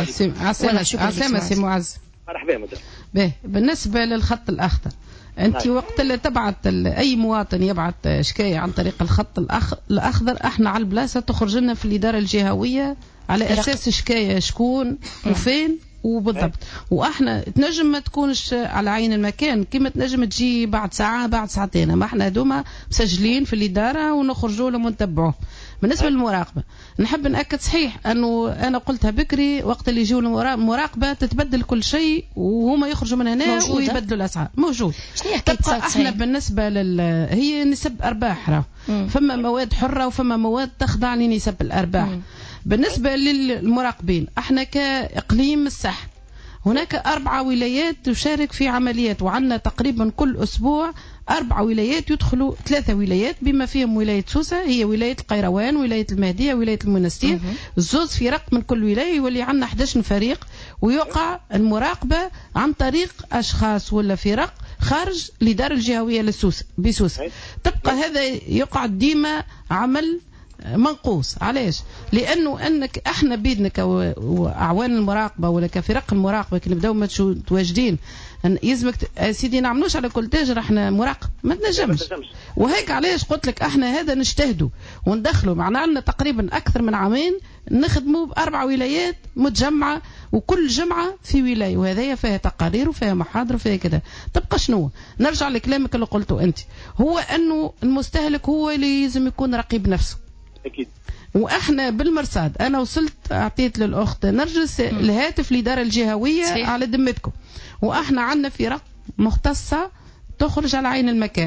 عسامه سي معز مرحبا مدام. بالنسبه للخط الاخضر انت وقت اللي تبعت اي مواطن يبعت شكايه عن طريق الخط الاخضر احنا على البلاصه تخرج لنا في الاداره الجهويه على اساس شكايه شكون وفين وبالضبط. واحنا تنجم ما تكونش على عين المكان كما تنجم تجي بعد ساعه بعد ساعتين، اما احنا هذوما مسجلين في الاداره ونخرجوا لهم ونتبعوه. بالنسبه للمراقبه نحب ناكد صحيح انه انا قلتها بكري وقت اللي يجوا المراقبه تتبدل كل شيء وهما يخرجوا من هنا ويبدلوا الاسعار موجود. تبقى احنا بالنسبه هي نسب ارباح راهو فما مواد حره وفما مواد تخضع لنسب الارباح. بالنسبه للمراقبين احنا كاقليم الساحل هناك 4 ولايات تشارك في عمليات، وعندنا تقريبا كل أسبوع 4 ولايات يدخلوا 3 ولايات بما فيهم ولاية سوسة هي ولاية القيروان ولاية المهدية ولاية المنستير. زوز فرق من كل ولاية يولي عندنا 11 فريق ويقع المراقبة عن طريق أشخاص ولا فرق خارج الإدارة الجهوية بسوسة. تبقى هذا يقع ديما عمل منقوص. علاش؟ لانه انك احنا بيدنا كاعوان المراقبه ولا كفرق المراقبه كي نبداو ما تواجدين يلزمك سيدي نعملوش على كل تاجر احنا مراقب ما تنجمش. وهيك علاش قلت لك احنا هذا نجتهدوا وندخلوا معنا لنا تقريبا اكثر من عامين نخدموا ب4 ولايات متجمعه وكل جمعه في ولايه، وهذا فيها تقارير وفيها محاضر وفيها كذا. تبقى شنو نرجع لكلامك اللي قلته انت هو انه المستهلك هو اللي لازم يكون رقيب نفسه أكيد. واحنا بالمرصاد انا وصلت اعطيت للاخت نرجس الهاتف الاداره الجهويه صحيح. على ذمتكم واحنا عندنا فرق مختصه تخرج على عين المكان.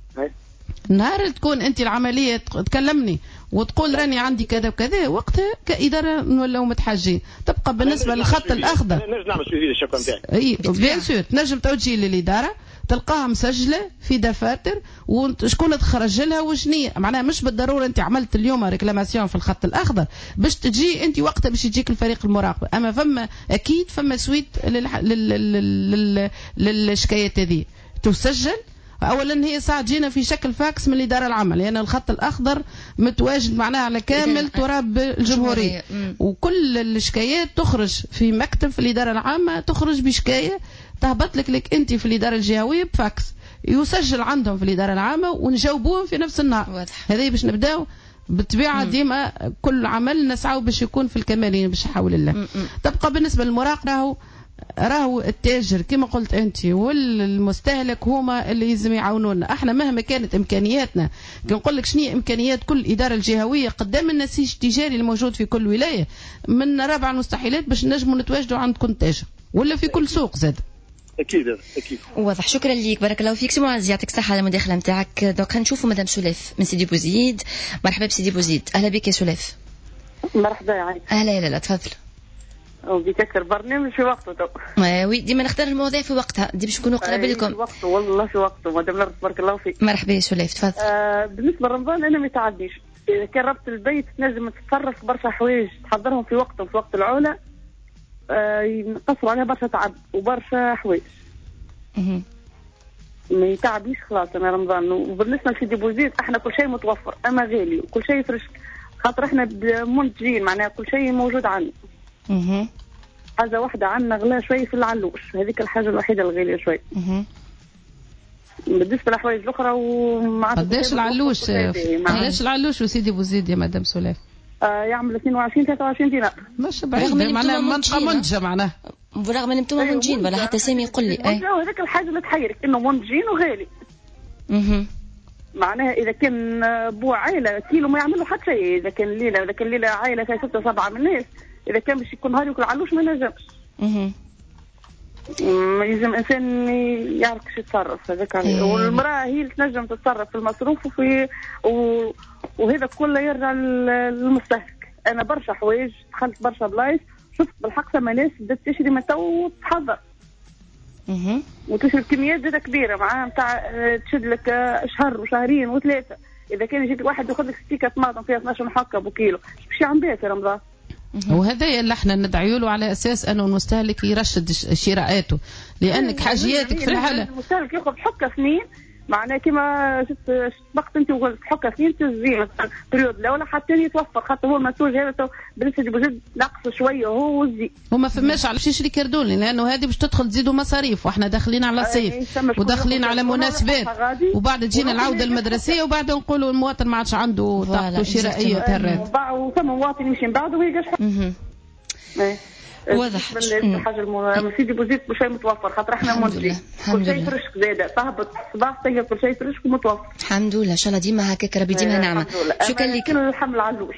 نهار اللي تكون انت العمليه تكلمني وتقول راني عندي كذا وكذا وقتها كاداره نولوا متحاجين. تبقى بالنسبه للخط الاخضر نجم نعمل سويفي الشكوى نتاعك. اي بيان سور تنجم توجي للاداره تلقاها مسجله في دفاتر وشكون تخرج لها وشنية معناها مش بالضروره انت عملت اليوم ريكلاماسيون في الخط الاخضر باش تجي انت وقتها باش يجيك الفريق المراقبه. اما فما اكيد فما سويت للشكايات هذه تسجل. اولا هي ساعه جينا في شكل فاكس من الاداره العامه لان الخط الاخضر متواجد معناها على كامل تراب الجمهوريه وكل الشكايات تخرج في مكتب في الاداره العامه تخرج بشكايه تهبط لك انت في الاداره الجهويه بفاكس يسجل عندهم في الاداره العامه ونجاوبوهم في نفس النهار. هذه باش نبداو بالطبيعه ديما كل عمل نسعوا باش يكون في الكمالين باش حول الله. تبقى بالنسبه للمراقبه راهو التاجر كما قلت انت والمستهلك هما اللي لازم يعاونونا. احنا مهما كانت امكانياتنا كنقول لك شنو امكانيات كل اداره الجهويه قدام النسيج التجاري الموجود في كل ولايه من 4 المستحيلات باش نجموا نتواجدوا عند كل تاجر ولا في كل سوق زاد. اكيد اكيد واضح. شكرا ليك بارك الله فيك سي معز يعطيك الصحه على المداخله نتاعك. دوك نشوفوا مدام سليف من سيدي بوزيد. مرحبا بسيدي بوزيد. اهلا بك يا سليف. مرحبا يا اهلا لا تفضل. وبيكسر برنامج في وقته تو. وي ديما نختار المواضيع في وقتها دي باش نكونوا قراب لكم. في وقته والله في وقته مدام تبارك الله فيك. مرحبا يا سليف تفضل. بالنسبه لرمضان انا ما يتعديش اذا كان ربط البيت تنجم تتصرف برشا حوايج تحضرهم في وقتهم في وقت العوله ينقصوا عليها برشا تعب وبرشا حوايج. ما يتعبيش خلاص انا رمضان. وبالنسبه لسيدي بوزيد احنا كل شيء متوفر اما غالي وكل شيء فرش خاطر احنا منتجين معناها كل شيء موجود عندنا. حاجه واحده عندنا غلا شوي في العلوش هذيك الحاجه الوحيده الغاليه شوي. بالنسبه للحوايج الاخرى ومع قداش العلوش قداش العلوش وسيدي بوزيد يا مدام سليف؟ يعمل 22 23 دينار. مش بعيد معناها منطقه منتجه معناها برغم ان انتم منتجين ولا حتى سامي يقول لي هذيك الحاجه اللي تحيرك انه منتجين وغالي. معناها اذا كان بو عائله كيلو ما يعملوا حتى شيء. اذا كان ليله عائله فيها 6 7 من الناس اذا كان باش يكون نهار ياكل علوش ما ينجمش. يلزم انسان يعرف كيف يتصرف هذاك. والمراه هي اللي تنجم تتصرف في المصروف وهذا كله يرجع للمستهلك. انا برشا حوايج دخلت برشا بلايص شفت بالحق ثم ناس بدات تشري من تو تحضر وتشري كميات زاده كبيره معاها نتاع تشد لك شهر وشهرين وثلاثه. اذا كان يجيك واحد ياخذ لك ستيكه طماطم فيها 12 محكه بكيلو باش يعمل بها في رمضان. وهذا اللي احنا ندعيو له على اساس انه المستهلك يرشد شراءاته، لانك حاجياتك في الحاله المستهلك ياخذ حكه سنين معناه كما سبقت انت وقلت حكه سنين تزي مثلا بريود الاولى حتى يتوفر، خاطر هو المنتوج هذا بالنسبه لجد نقص شويه هو والزي وما فماش علاش يشري كردون، لانه هذه باش تدخل تزيدوا مصاريف، واحنا داخلين على صيف وداخلين على مناسبات، وبعد تجينا العوده المدرسيه وبعد نقولوا المواطن ما عادش عنده طاقته الشرائيه تهرب، وثم مواطن يمشي من بعده ويلقاش واضح. الحاجه سيدي بوزيد كل شيء متوفر، خاطر احنا منتجين كل شيء في رشك زاده، تهبط صباح تلقى كل شيء في رشك ومتوفر. الحمد لله، ان شاء الله ديما هكاك، ربي ديما نعمه. شكرا لك. كان الحمل علوش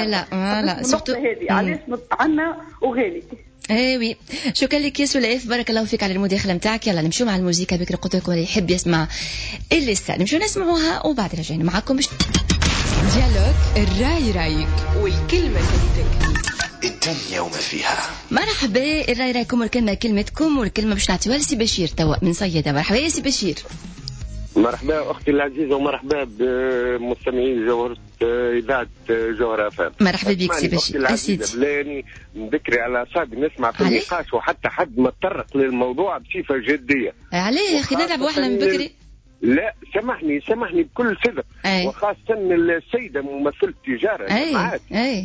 لا سورتو هذه علاش عندنا وغالي. وي شكرا لك يا سلاف، بارك الله فيك على المداخله نتاعك. يلا نمشيو مع الموسيقى. بكري قلت لكم اللي يحب يسمع الليسته نمشيو نسمعوها وبعد رجعنا معاكم باش ديالوج الراي رايك والكلمه كلمتك الدنيا وما فيها. مرحبا، الراي رايكم والكلمه كلمتكم، والكلمه باش نعطيوها لسي بشير توا من صيدا. مرحبا يا سي بشير. مرحبا اختي العزيزه ومرحبا بمستمعين جوهرة اذاعه جوهرة FM. مرحبا بك سي بشير. اسيدي بلاني بكري على اعصابي نسمع في النقاش وحتى حد ما تطرق للموضوع بصفه جديه. عليه يا اخي نلعب واحنا من بكري. لا سامحني بكل صدق، وخاصه السيده ممثله تجاره معاك.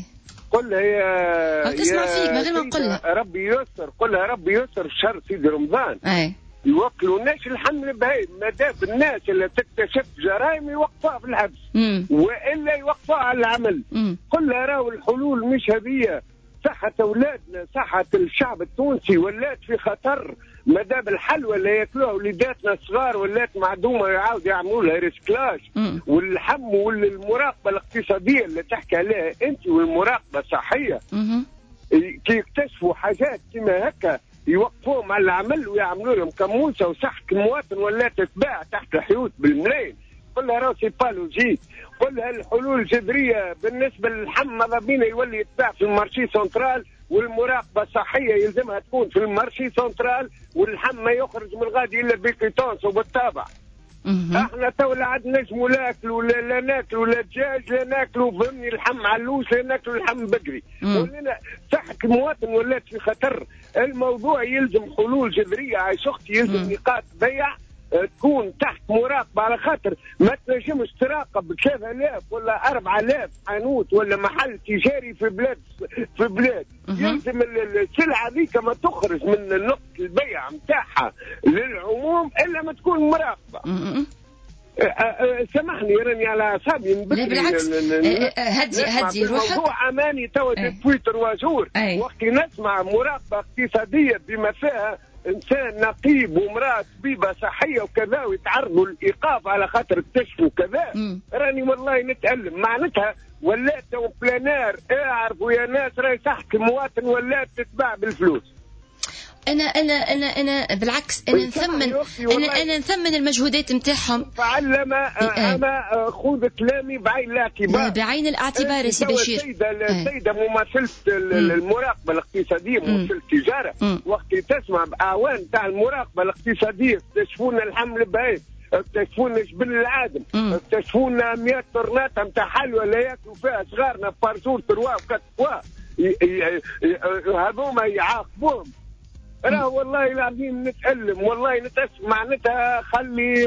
قل هي تسمع فيك من غير ما نقولها ربي يسر، قلها ربي يسر في شهر سيدي رمضان. يوكلوا الناس الحمل بهاي، ما دام الناس اللي تكتشف جرائم يوقفوها في الحبس والا يوقفوها على العمل. قلها راهو الحلول مش هذه، صحة اولادنا صحة الشعب التونسي ولات في خطر، ما دام الحلوى اللي ياكلوها وليداتنا الصغار ولات معدومه يعاودوا يعملوا لها ريسكلاج. والحم والمراقبه الاقتصاديه اللي تحكي عليها انت والمراقبه الصحيه كي يكتشفوا حاجات كما هكا يوقفوهم على العمل ويعملوا لهم كموسه، وصحة المواطن ولا تتباع تحت الحيوط بالملايين. قلها راهو سي با لوجيك. قلها الحلول الجذريه بالنسبه للحم ماذا بينا يولي يتباع في المارشي سنترال، والمراقبه الصحيه يلزمها تكون في المارشي سنترال، واللحم ما يخرج من غادي الا بكيتونس وبالطابع. احنا تو لا عاد نجموا ناكلوا لا ناكلوا لا دجاج لا ناكلوا فهمني اللحم علوش لا ناكلوا اللحم بقري. ولنا صحة المواطن ولات في خطر. الموضوع يلزم حلول جذريه عايش اختي، يلزم نقاط بيع تكون تحت مراقبة، على خاطر ما تنجمش تراقب 3000 ولا 4000 حانوت ولا محل تجاري في بلاد. يلزم السلعة ذيك ما تخرج من نقطة البيع متاعها للعموم إلا ما تكون مراقبة. سامحني راني على اعصابي من بكري. بالعكس هدي روحك. الموضوع اماني توا تويتر وجور وقت نسمع مراقبة اقتصادية بما فيها انسان نقيب ومراه طبيبه صحيه وكذا ويتعرضوا للايقاف على خاطر اكتشفوا كذا. راني والله نتألم معناتها ولات بلانار. اعرفوا يا ناس راهي صحة المواطن ولات تتباع بالفلوس. انا بالعكس انا نثمن المجهودات نتاعهم. فعلم انا خذ كلامي بعين الاعتبار. بعين الاعتبار يا سي بشير. السيده ممثله المراقبه الاقتصاديه ممثله التجاره وقت تسمع باعوان تاع المراقبه الاقتصاديه اكتشفونا الحمل بهاي، اكتشفونا جبل العادم، اكتشفونا 100 طرنات نتاع حلوى اللي ياكلوا فيها صغارنا بارجور 3 و4 هذوما يعاقبوهم. راه والله العظيم نتألم والله نتأسف معناتها خلي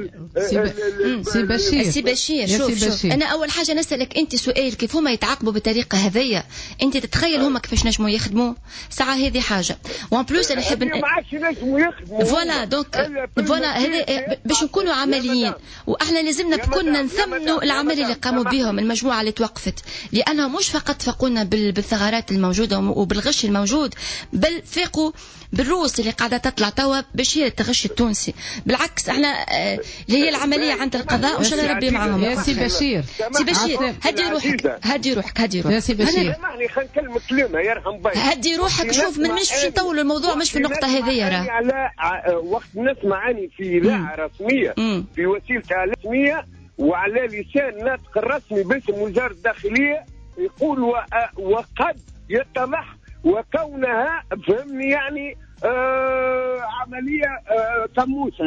سي بشير شوف انا اول حاجه نسالك انت سؤال، كيف هما يتعاقبوا بالطريقه هذيا؟ انت تتخيل هما كيفاش نجموا يخدموا ساعه؟ هذه حاجه. وان بلوس انا نحب ما عادش نجموا يخدموا. فوالا دونك فوالا هذا باش نكونوا عمليين، واحنا لازمنا كنا نثمنوا العمل اللي قاموا بهم المجموعه اللي توقفت، لانهم مش فقط فاقونا بالثغرات الموجوده وبالغش الموجود، بل فاقوا بالروس اللي قاعده تطلع توا باش هي التغش التونسي. بالعكس احنا اللي هي العمليه عند القضاء وان شاء الله ربي معاهم. يا سي بشير هدي روحك يا سي بشير. سامحني خلينا نكلمك كلمه يرحم بيك. هدي روحك. شوف من مش باش نطولوا الموضوع، مش في النقطه هذيا راه على وقت نسمع اني في اذاعه رسميه في وسيله رسميه وعلى لسان ناطق الرسمي باسم وزاره الداخليه يقول وقد يتضح وكونها فهمني يعني عملية كموسة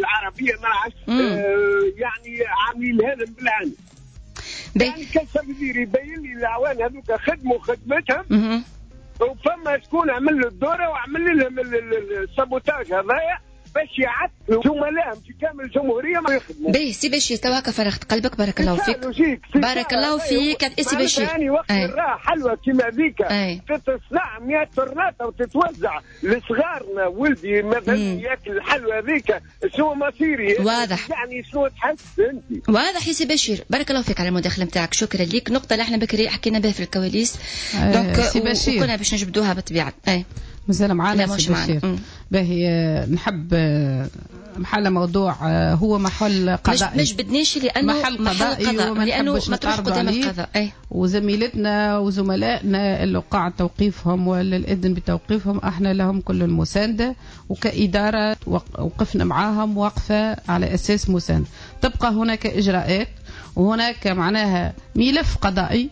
بالعربية ما يعني عاملين هذا بالعاني. يعني كيف مصير يبين لي الاعوان هذوك خدموا خدمتهم وفما شكون عمل له الدوره وعمل لهم السابوتاج هذايا باش يعطلوا زملائهم في كامل الجمهوريه ما يخدموا. باهي سي بشير تواك فرغت قلبك بارك الله فيك. بارك الله فيك سي بشير. يعني وقت الراحه حلوه كيما ذيك تتصنع 100 طرناطه وتتوزع لصغارنا ولدي مثلا ياكل الحلوه هذيك شنو مصيري؟ واضح يعني شنو تحس انت؟ واضح يا سي بشير بارك الله فيك على المداخله نتاعك شكرا ليك. نقطه اللي احنا بكري حكينا بها في الكواليس دونك وكنا باش نجبدوها بالطبيعه. مازال معانا سي بشير. باهي نحب محل موضوع هو محل قضائي مش بدنيش لانه محل قضائي لانه ما تروح قدام القضاء. وزميلتنا وزملائنا اللي وقع توقيفهم ولا الاذن بتوقيفهم احنا لهم كل المسانده وكاداره وقفنا معاهم وقفه على اساس مسانده. تبقى هناك اجراءات وهناك معناها ملف قضائي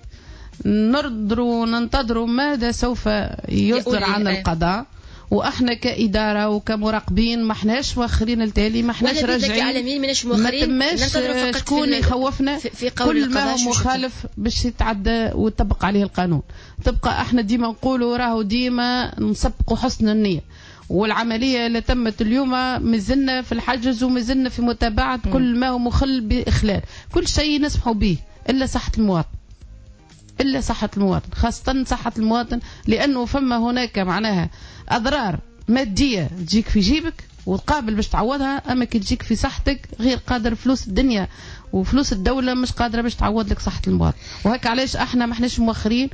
ننتظر ماذا سوف يصدر عن القضاء. واحنا كاداره وكمراقبين ما احناش مؤخرين التالي ما احناش راجعين ما تماش شكون يخوفنا في كل ما هو مخالف باش يتعدى ويطبق عليه القانون. تبقى احنا ديما نقولوا راهو ديما نسبقوا حسن النيه والعمليه اللي تمت اليوم مازلنا في الحجز ومازلنا في متابعه كل ما هو مخل باخلال كل شيء نسمحوا به الا صحه المواطن إلا صحة المواطن خاصة صحة المواطن لأنه فما هناك معناها أضرار مادية تجيك في جيبك وتقابل باش تعوضها أما كي تجيك في صحتك غير قادر فلوس الدنيا وفلوس الدولة مش قادرة باش تعوض لك صحة المواطن. وهيك علاش احنا ما احناش مؤخرين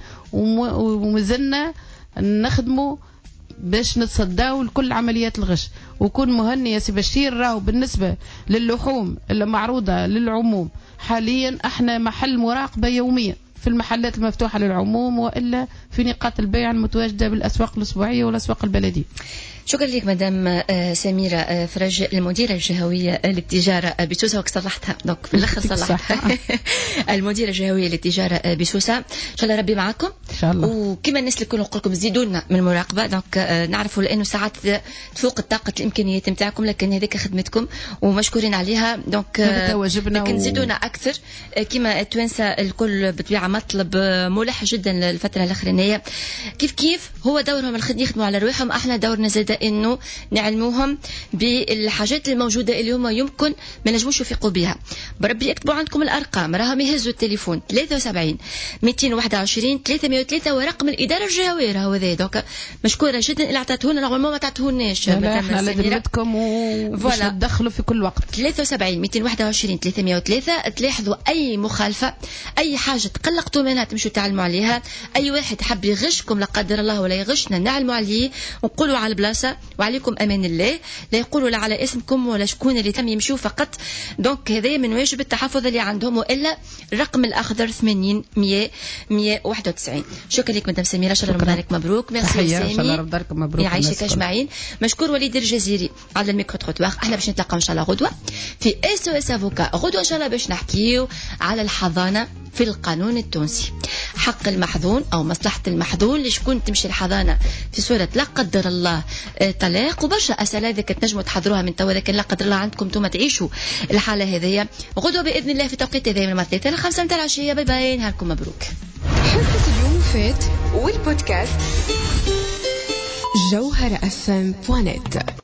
ومازلنا نخدموا باش نتصداو لكل عمليات الغش. وكون مهني يا سي بشير راهو بالنسبة للحوم اللي معروضة للعموم حاليا احنا محل مراقبة يوميا في المحلات المفتوحة للعموم وإلا في نقاط البيع المتواجدة بالأسواق الأسبوعية والأسواق البلدية. شكرا لك مدام سميرة فرج المديرة الجهوية للتجارة بسوسة وصلحتها دونك في الأخر صلحتها المديرة الجهوية للتجارة بسوسة. إن شاء الله ربي معكم إن شاء الله. وكما الناس اللي كانوا نقول لكم زيدوا لنا من المراقبة دونك نعرفوا لأنه ساعات تفوق الطاقة الإمكانيات نتاعكم لكن هذيك خدمتكم ومشكورين عليها دونك لكن زيدونا أكثر كما التوانسة الكل بطبيعة مطلب ملح جدا الفترة الأخرانية. كيف هو دورهم يخدموا على رواحهم احنا دورنا زاد انه نعلموهم بالحاجات الموجوده اللي هما يمكن ما نجموش يفيقوا بها. بربي اكتبوا عندكم الارقام راهم يهزوا التليفون 73 221 303 ورقم الاداره الجهويه راهو هذا دونك مشكوره جدا اللي عطاتونا نورمالمون ما تعطوهوناش احنا لازمتكم وباش ندخلوا في كل وقت 73 221 303 تلاحظوا اي مخالفه اي حاجه تقلقتوا منها تمشوا تعلموا عليها. اي واحد حب يغشكم لا قدر الله ولا يغشنا نعلموا عليه ونقولوا على البلاصه وعليكم امان الله لا يقولوا لا على اسمكم ولا شكون اللي تم يمشوا فقط. دونك هذا من واجب التحفظ اللي عندهم والا الرقم الاخضر 80 100 191. شكرا لك مدام سميره ان شاء الله رمضانك مبروك. ميرسي سامي ان شاء الله رمضانك مبروك يعيشك اجمعين. مشكور وليد الجزيري على الميكرو تروتوار. احنا باش نتلاقاو ان شاء الله غدوه في اس او اس افوكا غدوه ان شاء الله باش نحكيو على الحضانه في القانون التونسي. حق المحظون أو مصلحة المحظون لشكون تمشي الحضانة في صورة لا قدر الله طلاق وبرشا أسئلة إذا كنت نجموا تحضروها من توا لكن لا قدر الله عندكم توما تعيشوا الحالة هذه غدوة بإذن الله في توقيت هذا من 3 إلى 5 متاع العشية. باي باي نهاركم مبروك. حلقة اليوم فات والبودكاست جوهرة FM.net.